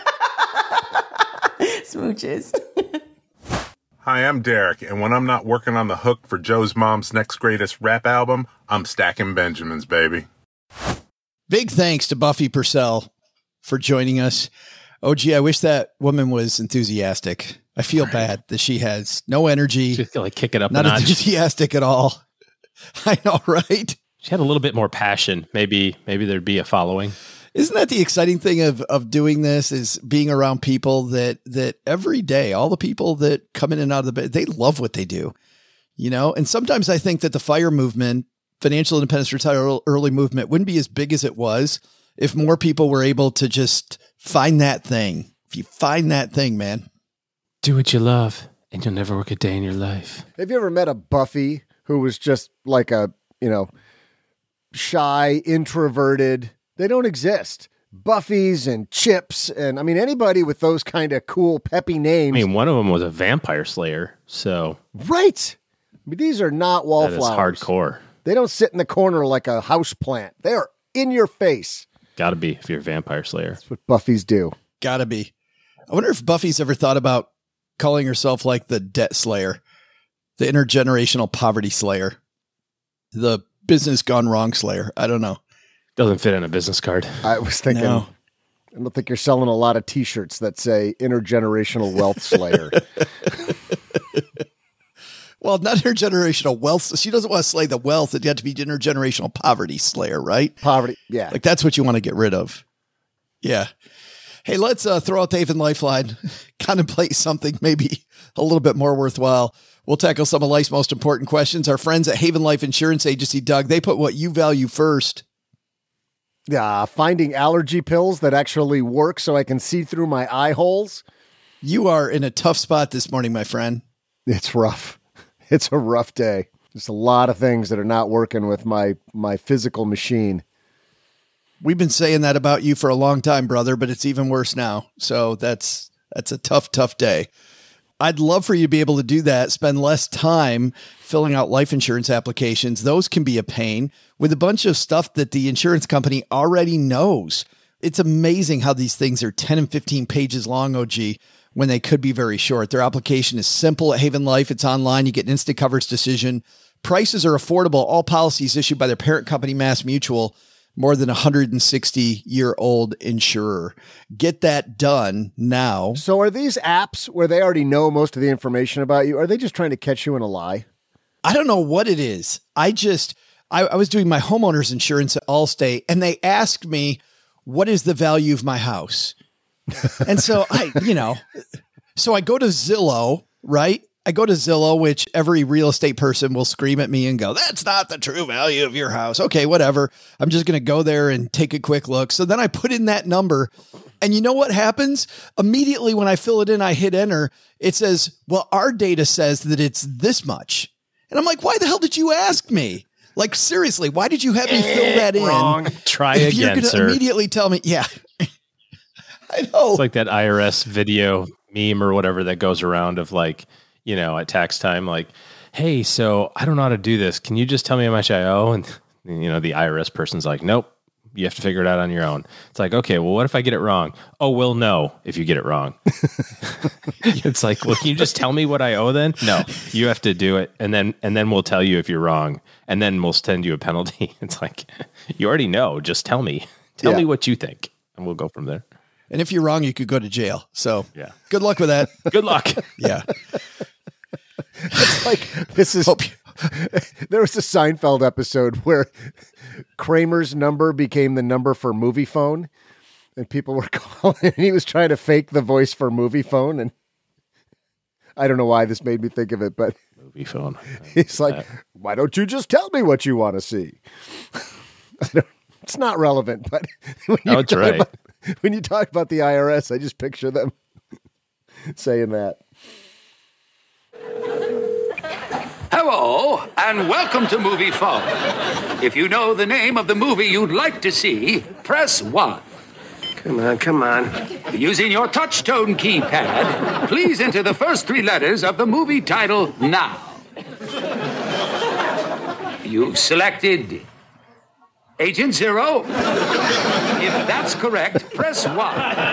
Smooches. Hi, I'm Derek, and when I'm not working on the hook for Joe's mom's next greatest rap album, I'm stacking Benjamins, baby. Big thanks to Buffy Purcell for joining us. Oh, gee, I wish that woman was enthusiastic. I feel bad that she has no energy. She's gonna kick it up not a notch. Enthusiastic at all. I know, right? She had a little bit more passion. Maybe there'd be a following. Isn't that the exciting thing of doing this, is being around people that every day, all the people that come in and out of the bed, they love what they do, And sometimes I think that the FIRE movement, Financial Independence Retire Early movement, wouldn't be as big as it was if more people were able to just find that thing. If you find that thing, man. Do what you love and you'll never work a day in your life. Have you ever met a Buffy who was just like a, shy, introverted? They don't exist. Buffys and Chips and anybody with those kind of cool, peppy names. One of them was a vampire slayer. So right. These are not wallflowers. That is hardcore. They don't sit in the corner like a house plant. They are in your face. Gotta be if you're a vampire slayer. That's what Buffys do. Gotta be. I wonder if Buffy's ever thought about calling herself like the debt slayer, the intergenerational poverty slayer, the business gone wrong slayer. I don't know. Doesn't fit in a business card. I was thinking, I don't think you're selling a lot of t-shirts that say intergenerational wealth slayer. Well, not intergenerational wealth. She doesn't want to slay the wealth. It had to be intergenerational poverty slayer, right? Poverty, yeah. Like that's what you want to get rid of. Yeah. Hey, let's throw out the Haven Lifeline. Contemplate something maybe a little bit more worthwhile. We'll tackle some of life's most important questions. Our friends at Haven Life Insurance Agency, Doug, they put what you value first. Yeah, finding allergy pills that actually work so I can see through my eye holes. You are in a tough spot this morning, my friend. It's rough. It's a rough day. There's a lot of things that are not working with my physical machine. We've been saying that about you for a long time, brother, but it's even worse now. So that's a tough day. I'd love for you to be able to do that, spend less time filling out life insurance applications. Those can be a pain with a bunch of stuff that the insurance company already knows. It's amazing how these things are 10 and 15 pages long, OG, when they could be very short. Their application is simple at Haven Life. It's online. You get an instant coverage decision. Prices are affordable. All policies issued by their parent company, Mass Mutual, more than 160-year-old insurer. Get that done now. So are these apps where they already know most of the information about you? Are they just trying to catch you in a lie? I don't know what it is. I was doing my homeowner's insurance at Allstate, and they asked me, what is the value of my house? And so so I go to Zillow, right? I go to Zillow, which every real estate person will scream at me and go, that's not the true value of your house. Okay, whatever. I'm just going to go there and take a quick look. So then I put in that number And you know what happens? Immediately when I fill it in, I hit enter. It says, well, our data says that it's this much. And I'm like, why the hell did you ask me? Like, seriously, why did you have me fill that in? Wrong. Try if again, you're sir. going to immediately tell me, yeah. I know. It's like that IRS video meme or whatever that goes around of like, you know, at tax time, like, hey, so I don't know how to do this. Can you just tell me how much I owe? And, you know, the IRS person's like, nope, you have to figure it out on your own. It's like, okay, well, what if I get it wrong? Oh, we'll know if you get it wrong. It's like, well, can you just tell me what I owe then? No, you have to do it. And then we'll tell you if you're wrong. And then we'll send you a penalty. It's like, you already know. Just tell me. Tell me what you think. And we'll go from there. And if you're wrong, you could go to jail. So yeah, good luck with that. Good luck. Yeah. It's like, this is, there was a Seinfeld episode where Kramer's number became the number for movie phone, and people were calling, and he was trying to fake the voice for movie phone. And I don't know why this made me think of it, but movie phone. He's like, why don't you just tell me what you want to see? It's not relevant, but that's right. When you talk about the IRS, I just picture them saying that. Hello, and welcome to Movie Phone. If you know the name of the movie you'd like to see, press 1. Come on. Using your touch-tone keypad, please enter the first 3 letters of the movie title now. You've selected Agent Zero. If that's correct, press 1.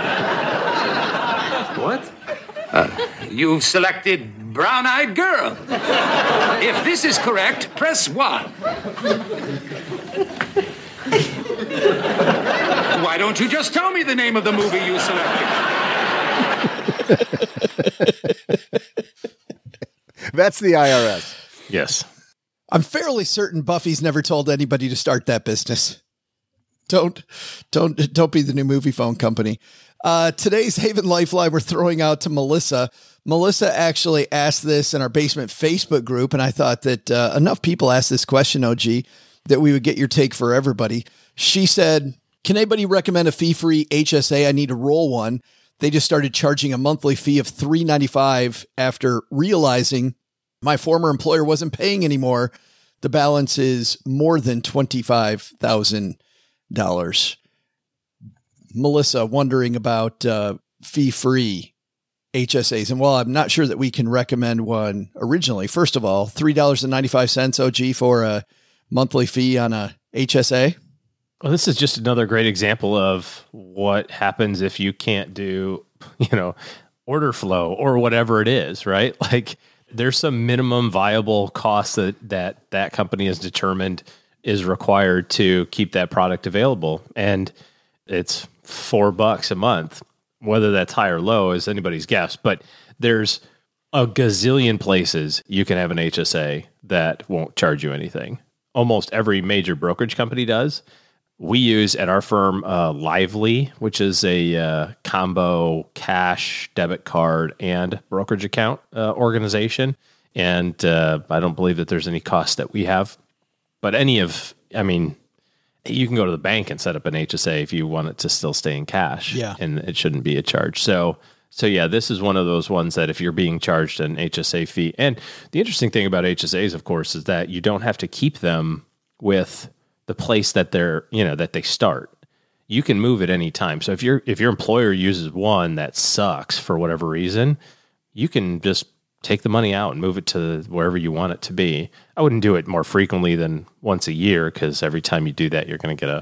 What? You've selected Brown-Eyed Girl. If this is correct, press 1. Why don't you just tell me the name of the movie you selected? That's the IRS. Yes. I'm fairly certain Buffy's never told anybody to start that business. Don't be the new movie phone company. Today's Haven Lifeline we're throwing out to Melissa. Melissa actually asked this in our basement Facebook group, and I thought that enough people asked this question, OG, that we would get your take for everybody. She said, can anybody recommend a fee-free HSA? I need to roll one. They just started charging a monthly fee of $3.95 after realizing my former employer wasn't paying anymore. The balance is more than $25,000. Melissa wondering about fee-free HSAs. And while I'm not sure that we can recommend one originally, first of all, $3.95 OG for a monthly fee on a HSA. Well, this is just another great example of what happens if you can't do, order flow or whatever it is, right? Like there's some minimum viable cost that company has determined is required to keep that product available. And it's $4 a month. Whether that's high or low is anybody's guess, but there's a gazillion places you can have an HSA that won't charge you anything. Almost every major brokerage company does. We use at our firm Lively, which is a combo cash, debit card, and brokerage account organization. And I don't believe that there's any cost that we have. But you can go to the bank and set up an HSA if you want it to still stay in cash. Yeah. And it shouldn't be a charge. So yeah, this is one of those ones that if you're being charged an HSA fee. And the interesting thing about HSAs, of course, is that you don't have to keep them with the place that that they start. You can move at any time. So if your employer uses one that sucks for whatever reason, you can just take the money out and move it to wherever you want it to be. I wouldn't do it more frequently than once a year, because every time you do that, you're going to get a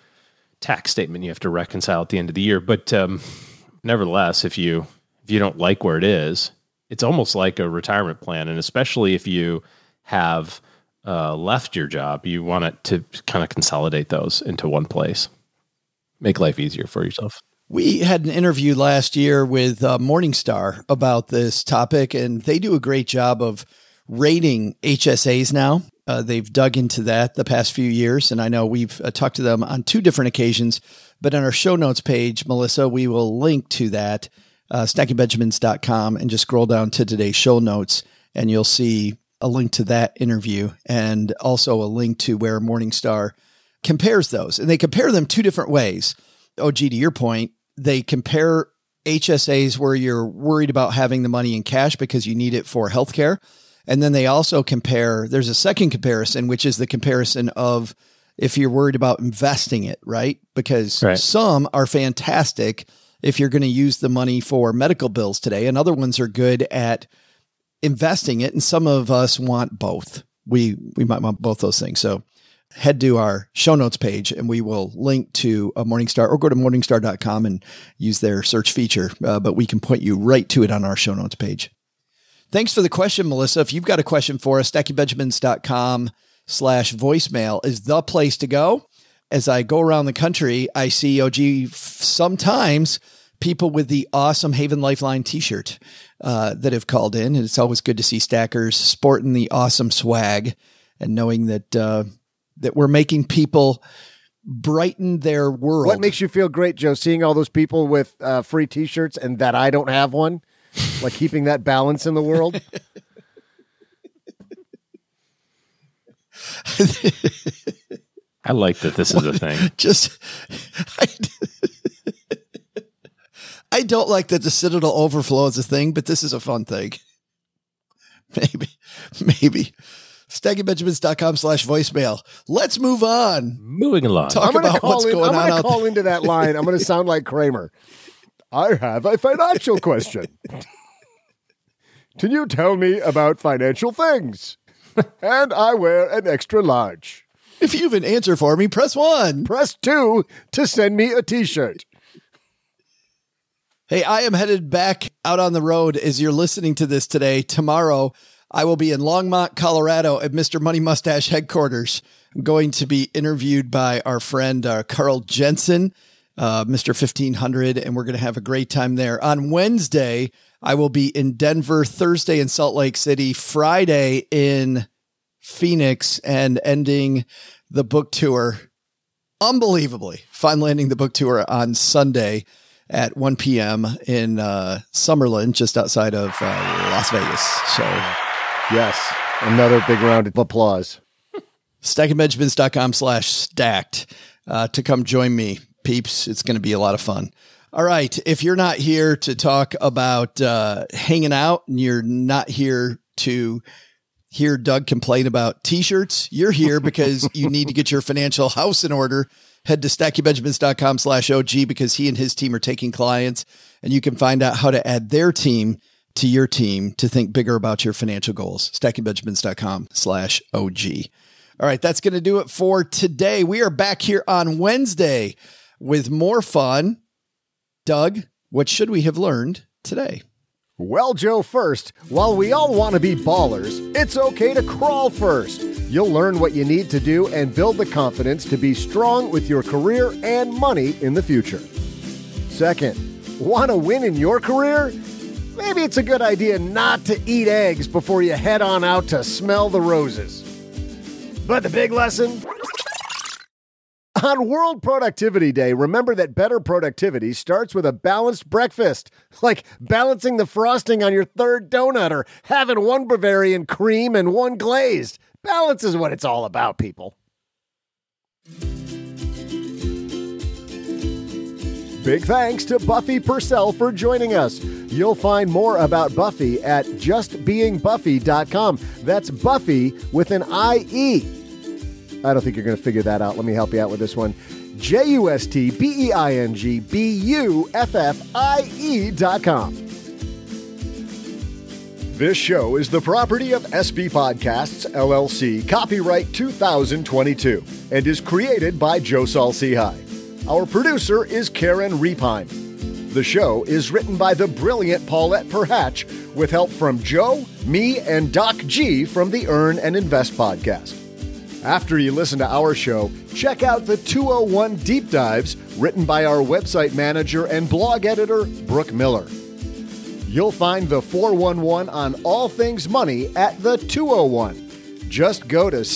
tax statement you have to reconcile at the end of the year. But nevertheless, if you don't like where it is, it's almost like a retirement plan. And especially if you have left your job, you want it to kind of consolidate those into one place. Make life easier for yourself. We had an interview last year with Morningstar about this topic, and they do a great job of rating HSAs now. They've dug into that the past few years, and I know we've talked to them on 2 different occasions, but on our show notes page, Melissa, we will link to that, stackingbenjamins.com, and just scroll down to today's show notes, and you'll see a link to that interview and also a link to where Morningstar compares those. And they compare them 2 different ways. OG, to your point, they compare HSAs where you're worried about having the money in cash because you need it for healthcare. And then they also compare, there's a second comparison, which is the comparison of if you're worried about investing it, right? Because some are fantastic if you're going to use the money for medical bills today, and other ones are good at investing it. And some of us want both. We might want both those things. So head to our show notes page and we will link to a Morningstar, or go to morningstar.com and use their search feature. But we can point you right to it on our show notes page. Thanks for the question, Melissa. If you've got a question for us, stackingbenjamins.com/voicemail is the place to go. As I go around the country, I see, sometimes people with the awesome Haven Lifeline t-shirt that have called in. And it's always good to see stackers sporting the awesome swag and knowing that that we're making people brighten their world. What makes you feel great, Joe, seeing all those people with free t-shirts and that I don't have one? Like keeping that balance in the world? I like that this is a thing. I don't like that the Citadel Overflow is a thing, but this is a fun thing. Maybe. StackingBenjamins.com/voicemail. Let's move on. Moving along. Talk about what's going on. I'm going to call into that line. I'm going to sound like Kramer. I have a financial question. Can you tell me about financial things? And I wear an extra large. If you have an answer for me, press 1. Press 2 to send me a t-shirt. Hey, I am headed back out on the road as you're listening to this today. Tomorrow, I will be in Longmont, Colorado at Mr. Money Mustache headquarters. I'm going to be interviewed by our friend, Carl Jensen, Mr. 1500, and we're going to have a great time there. On Wednesday, I will be in Denver, Thursday in Salt Lake City, Friday in Phoenix, and ending the book tour unbelievably. Finally ending the book tour on Sunday at 1 p.m. in Summerlin, just outside of Las Vegas. So, yes, another big round of applause. StackingBenjamins.com/stacked to come join me, peeps. It's going to be a lot of fun. All right. If you're not here to talk about hanging out and you're not here to hear Doug complain about t-shirts, you're here because you need to get your financial house in order. Head to StackingBenjamins.com/OG because he and his team are taking clients, and you can find out how to add their team to your team to think bigger about your financial goals. StackingBenjamins.com/OG. All right. That's going to do it for today. We are back here on Wednesday with more fun. Doug, what should we have learned today? Well, Joe, first, while we all want to be ballers, it's okay to crawl first. You'll learn what you need to do and build the confidence to be strong with your career and money in the future. Second, want to win in your career? Maybe it's a good idea not to eat eggs before you head on out to smell the roses. But the big lesson? On World Productivity Day, remember that better productivity starts with a balanced breakfast, like balancing the frosting on your third donut or having one Bavarian cream and one glazed. Balance is what it's all about, people. Big thanks to Buffy Purcell for joining us. You'll find more about Buffy at justbeingbuffy.com. That's Buffy with an I-E. I don't think you're going to figure that out. Let me help you out with this one. JustBeingBuffie.com. This show is the property of SB Podcasts, LLC, copyright 2022, and is created by Joe Saul-Sehy. Our producer is Karen Riepheim. The show is written by the brilliant Paulette Perhatch with help from Joe, me, and Doc G from the Earn and Invest podcast. After you listen to our show, check out the 201 Deep Dives written by our website manager and blog editor, Brooke Miller. You'll find the 411 on all things money at the 201. Just go to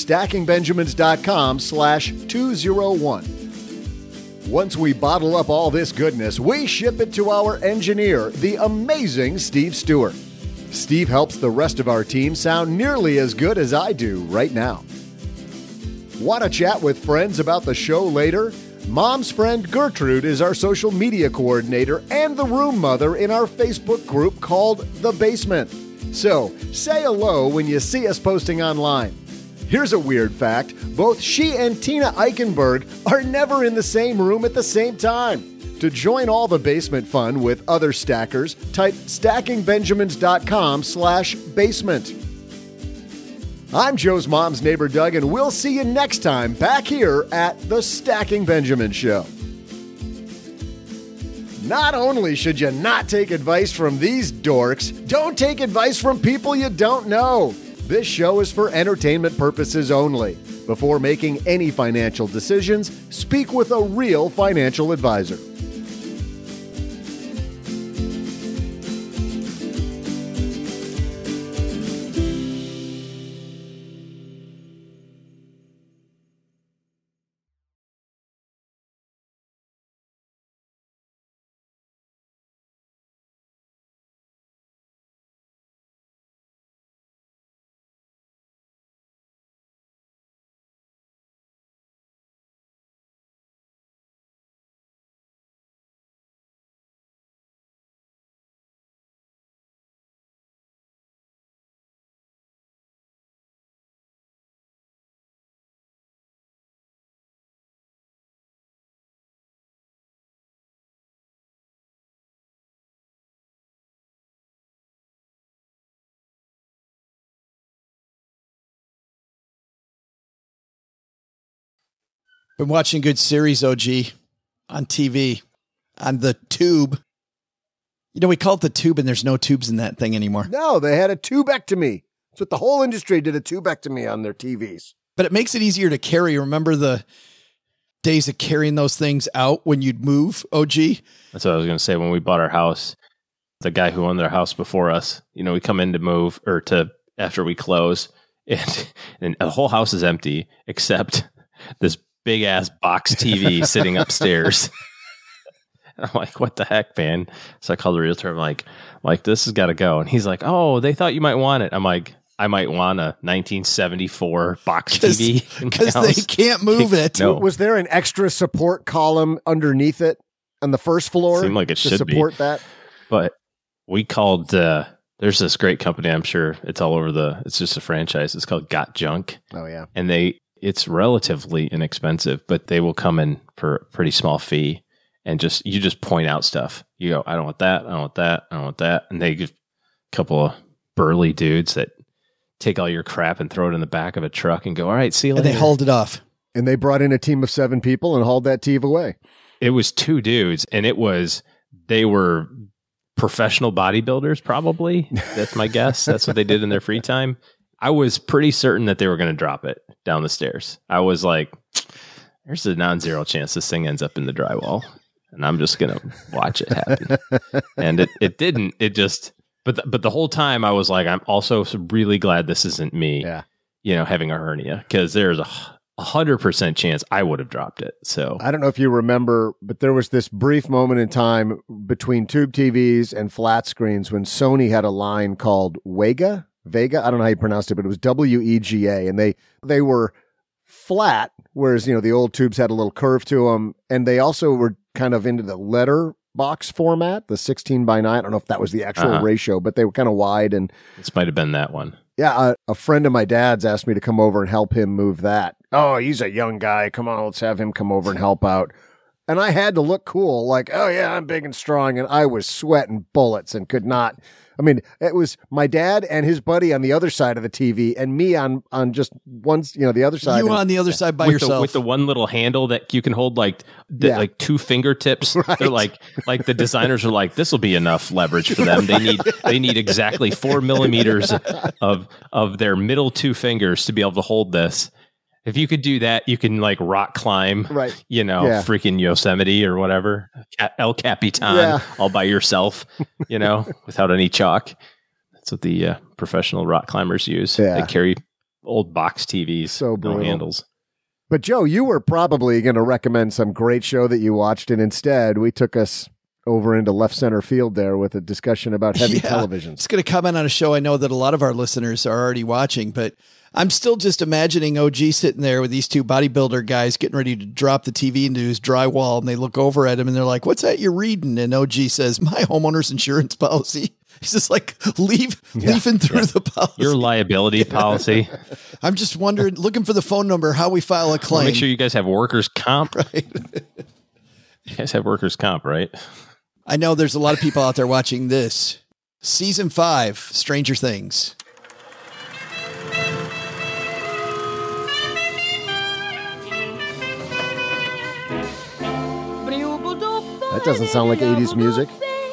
stackingbenjamins.com/201. Once we bottle up all this goodness, we ship it to our engineer, the amazing Steve Stewart. Steve helps the rest of our team sound nearly as good as I do right now. Want to chat with friends about the show later? Mom's friend Gertrude is our social media coordinator and the room mother in our Facebook group called The Basement. So, say hello when you see us posting online. Here's a weird fact. Both she and Tina Eichenberg are never in the same room at the same time. To join all the basement fun with other stackers, type stackingbenjamins.com/basement. I'm Joe's mom's neighbor, Doug, and we'll see you next time back here at the Stacking Benjamin Show. Not only should you not take advice from these dorks, don't take advice from people you don't know. This show is for entertainment purposes only. Before making any financial decisions, speak with a real financial advisor. Been watching good series, OG, on TV, on the tube. You know, we call it the tube, and there's no tubes in that thing anymore. No, they had a tubectomy. That's what the whole industry did, a tubectomy on their TVs. But it makes it easier to carry. Remember the days of carrying those things out when you'd move, OG? That's what I was going to say. When we bought our house, the guy who owned their house before us, you know, we come in to move or to after we close, and the whole house is empty except this big ass box TV sitting upstairs. And I'm like, what the heck, man? So I called the realtor. I'm like, this has got to go. And he's like, oh, they thought you might want it. I'm like, I might want a 1974 box TV because they can't move it. No. Was there an extra support column underneath it on the first floor? Seemed like it should support that. But we called. There's this great company. I'm sure it's all over it's just a franchise. It's called Got Junk. Oh yeah, and it's relatively inexpensive, but they will come in for a pretty small fee and you just point out stuff. You go, I don't want that. I don't want that. I don't want that. And they give a couple of burly dudes that take all your crap and throw it in the back of a truck and go, all right, see you later. And they hauled it off. And they brought in a team of 7 people and hauled that TV away. It was 2 dudes, and they were professional bodybuilders, probably. That's my guess. That's what they did in their free time. I was pretty certain that they were going to drop it down the stairs. I was like, there's a non-zero chance this thing ends up in the drywall, and I'm just going to watch it happen. And it didn't. It just, but the whole time I was like, I'm also really glad this isn't me, having a hernia, because there's a 100% chance I would have dropped it. So I don't know if you remember, but there was this brief moment in time between tube TVs and flat screens when Sony had a line called Vega. I don't know how you pronounced it, but it was WEGA, and they were flat, whereas the old tubes had a little curve to them, and they also were kind of into the letter box format, the 16:9. I don't know if that was the actual ratio, but they were kind of wide, and this might have been that one. Yeah, a friend of my dad's asked me to come over and help him move that. Oh, he's a young guy. Come on, let's have him come over and help out. And I had to look cool, like, oh yeah, I'm big and strong, and I was sweating bullets and could not. I mean, it was my dad and his buddy on the other side of the TV, and me on just one, the other side. You on the other side by yourself with the one little handle that you can hold like 2 fingertips. Right. They're like the designers are like, this will be enough leverage for them. They need exactly 4 millimeters of their middle 2 fingers to be able to hold this. If you could do that, you can like rock climb, right? Freaking Yosemite or whatever, El Capitan, all by yourself, without any chalk. That's what the professional rock climbers use. Yeah. They carry old box TVs, so no handles. But Joe, you were probably going to recommend some great show that you watched, and instead we took us over into left center field there with a discussion about heavy televisions. It's going to comment on a show I know that a lot of our listeners are already watching, but I'm still just imagining OG sitting there with these two bodybuilder guys getting ready to drop the TV into his drywall, and they look over at him and they're like, "What's that you're reading?" And OG says, "My homeowner's insurance policy." He's just like leafing through the policy. Your liability policy. I'm just wondering, looking for the phone number, how we file a claim. Well, make sure you guys have workers' comp. Right. You guys have workers' comp, right? I know there's a lot of people out there watching this. Season 5, Stranger Things. That doesn't sound like 80s music.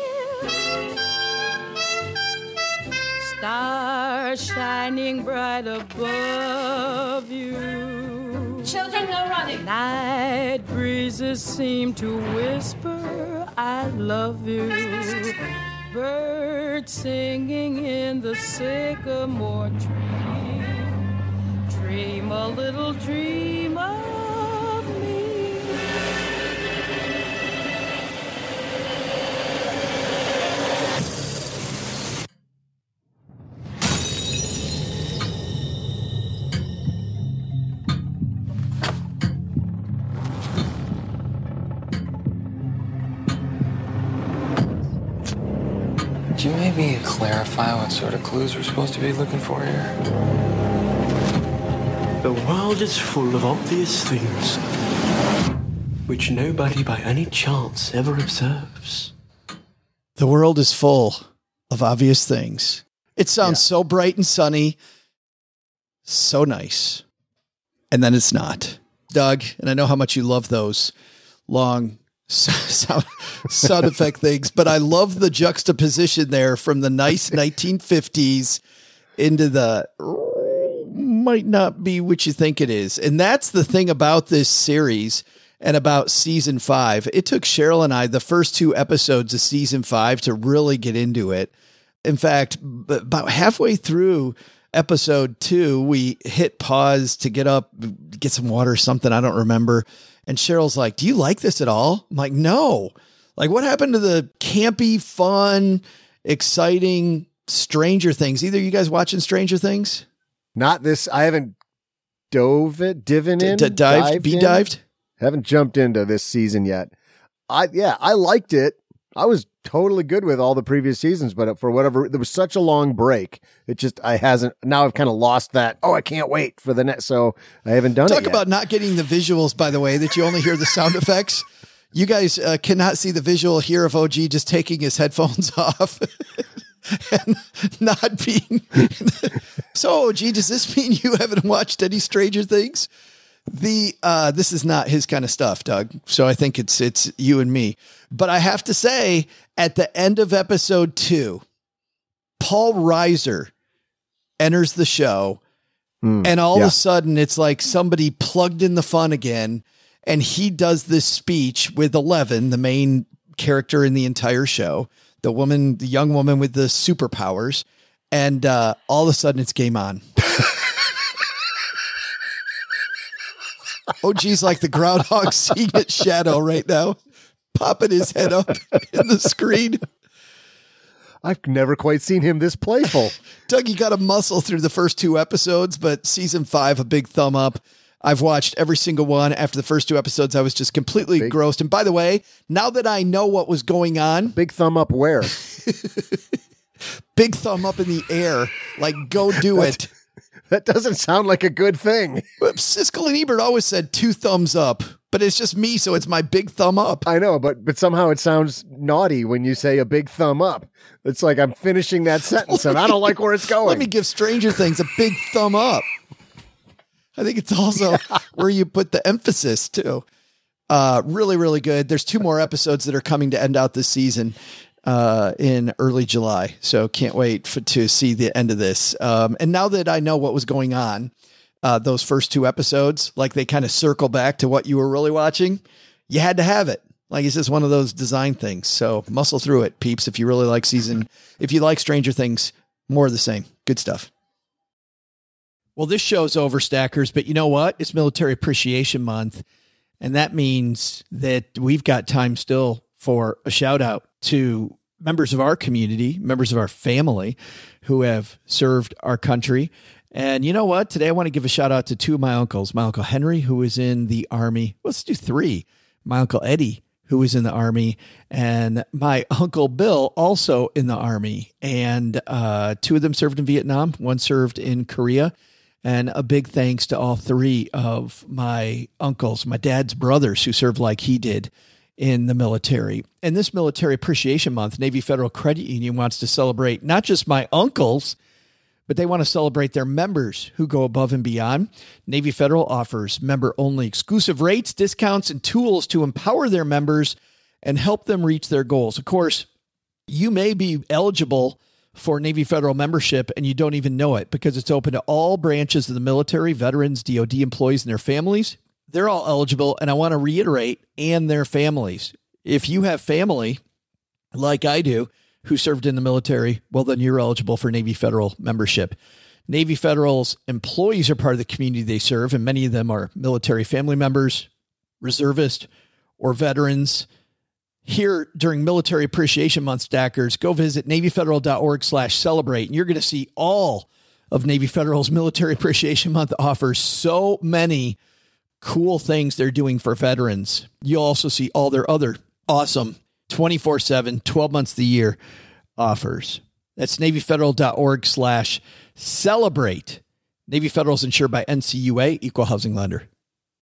Stars shining bright above you. Children, no running. Night breezes seem to whisper, I love you. Birds singing in the sycamore tree. Dream a little dream of me. Could you maybe clarify what sort of clues we're supposed to be looking for here? The world is full of obvious things which nobody by any chance ever observes. The world is full of obvious things. It sounds so bright and sunny, so nice. And then it's not. Doug, and I know how much you love those long sound effect things, but I love the juxtaposition there from the nice 1950s into the might not be what you think it is. And that's the thing about this series and about season 5. It took Cheryl and I the first 2 episodes of season 5 to really get into it. In fact, about halfway through episode 2, we hit pause to get up, get some water or something. I don't remember. And Cheryl's like, "Do you like this at all?" I'm like, "No." Like, what happened to the campy, fun, exciting Stranger Things? Either you guys watching Stranger Things? Not this. I haven't dived in. Haven't jumped into this season yet. I liked it. I was totally good with all the previous seasons, but for whatever, there was such a long break. Now I've kind of lost that. Oh, I can't wait for the next. So I haven't done it yet. Talk about not getting the visuals, by the way, that you only hear the sound effects. You guys cannot see the visual here of OG just taking his headphones off and not being. So OG, does this mean you haven't watched any Stranger Things? This is not his kind of stuff, Doug. So I think it's you and me. But I have to say, at the end of episode 2, Paul Reiser enters the show, and all of a sudden it's like somebody plugged in the fun again, and he does this speech with Eleven, the main character in the entire show, the young woman with the superpowers, and all of a sudden it's game on. OG's like the groundhog seeing its shadow right now, popping his head up in the screen. I've never quite seen him this playful. Doug, you got to muscle through the first 2 episodes, but season 5, a big thumb up. I've watched every single one. After the first 2 episodes, I was just completely engrossed. And by the way, now that I know what was going on. Big thumb up where? Big thumb up in the air. Like, go do it. That doesn't sound like a good thing. Siskel and Ebert always said 2 thumbs up, but it's just me, so it's my big thumb up. I know, but somehow it sounds naughty when you say a big thumb up. It's like I'm finishing that sentence, and I don't like where it's going. Let me give Stranger Things a big thumb up. I think it's also where you put the emphasis, too. Really, really good. There's 2 more episodes that are coming to end out this season. In early July. So can't wait to see the end of this. And now that I know what was going on, those first 2 episodes, like they kind of circle back to what you were really watching, you had to have it. Like it's just one of those design things. So muscle through it, peeps. If you really like if you like Stranger Things, more of the same. Good stuff. Well, this show's over, Stackers, but you know what? It's Military Appreciation Month. And that means that we've got time still for a shout out to members of our community, members of our family who have served our country. And you know what? Today I want to give a shout out to two of my uncles. My Uncle Henry, who was in the Army. Let's do three. My Uncle Eddie, who was in the Army, and my Uncle Bill, also in the Army. And two of them served in Vietnam. One served in Korea. And a big thanks to all three of my uncles, my dad's brothers, who served like he did in the military. And this Military Appreciation Month, Navy Federal Credit Union wants to celebrate not just my uncles, but they want to celebrate their members who go above and beyond. Navy Federal offers member-only exclusive rates, discounts, and tools to empower their members and help them reach their goals. Of course, you may be eligible for Navy Federal membership and you don't even know it because it's open to all branches of the military, veterans, DOD employees, and their families. They're all eligible, and I want to reiterate, and their families. If you have family, like I do, who served in the military, well, then you're eligible for Navy Federal membership. Navy Federal's employees are part of the community they serve, and many of them are military family members, reservists, or veterans. Here during Military Appreciation Month, Stackers, go visit NavyFederal.org/celebrate, and you're going to see all of Navy Federal's Military Appreciation Month offers so many cool things they're doing for veterans. You'll also see all their other awesome 24/7, 12 months of the year offers. That's NavyFederal.org/celebrate. Navy Federal is insured by NCUA, Equal Housing Lender.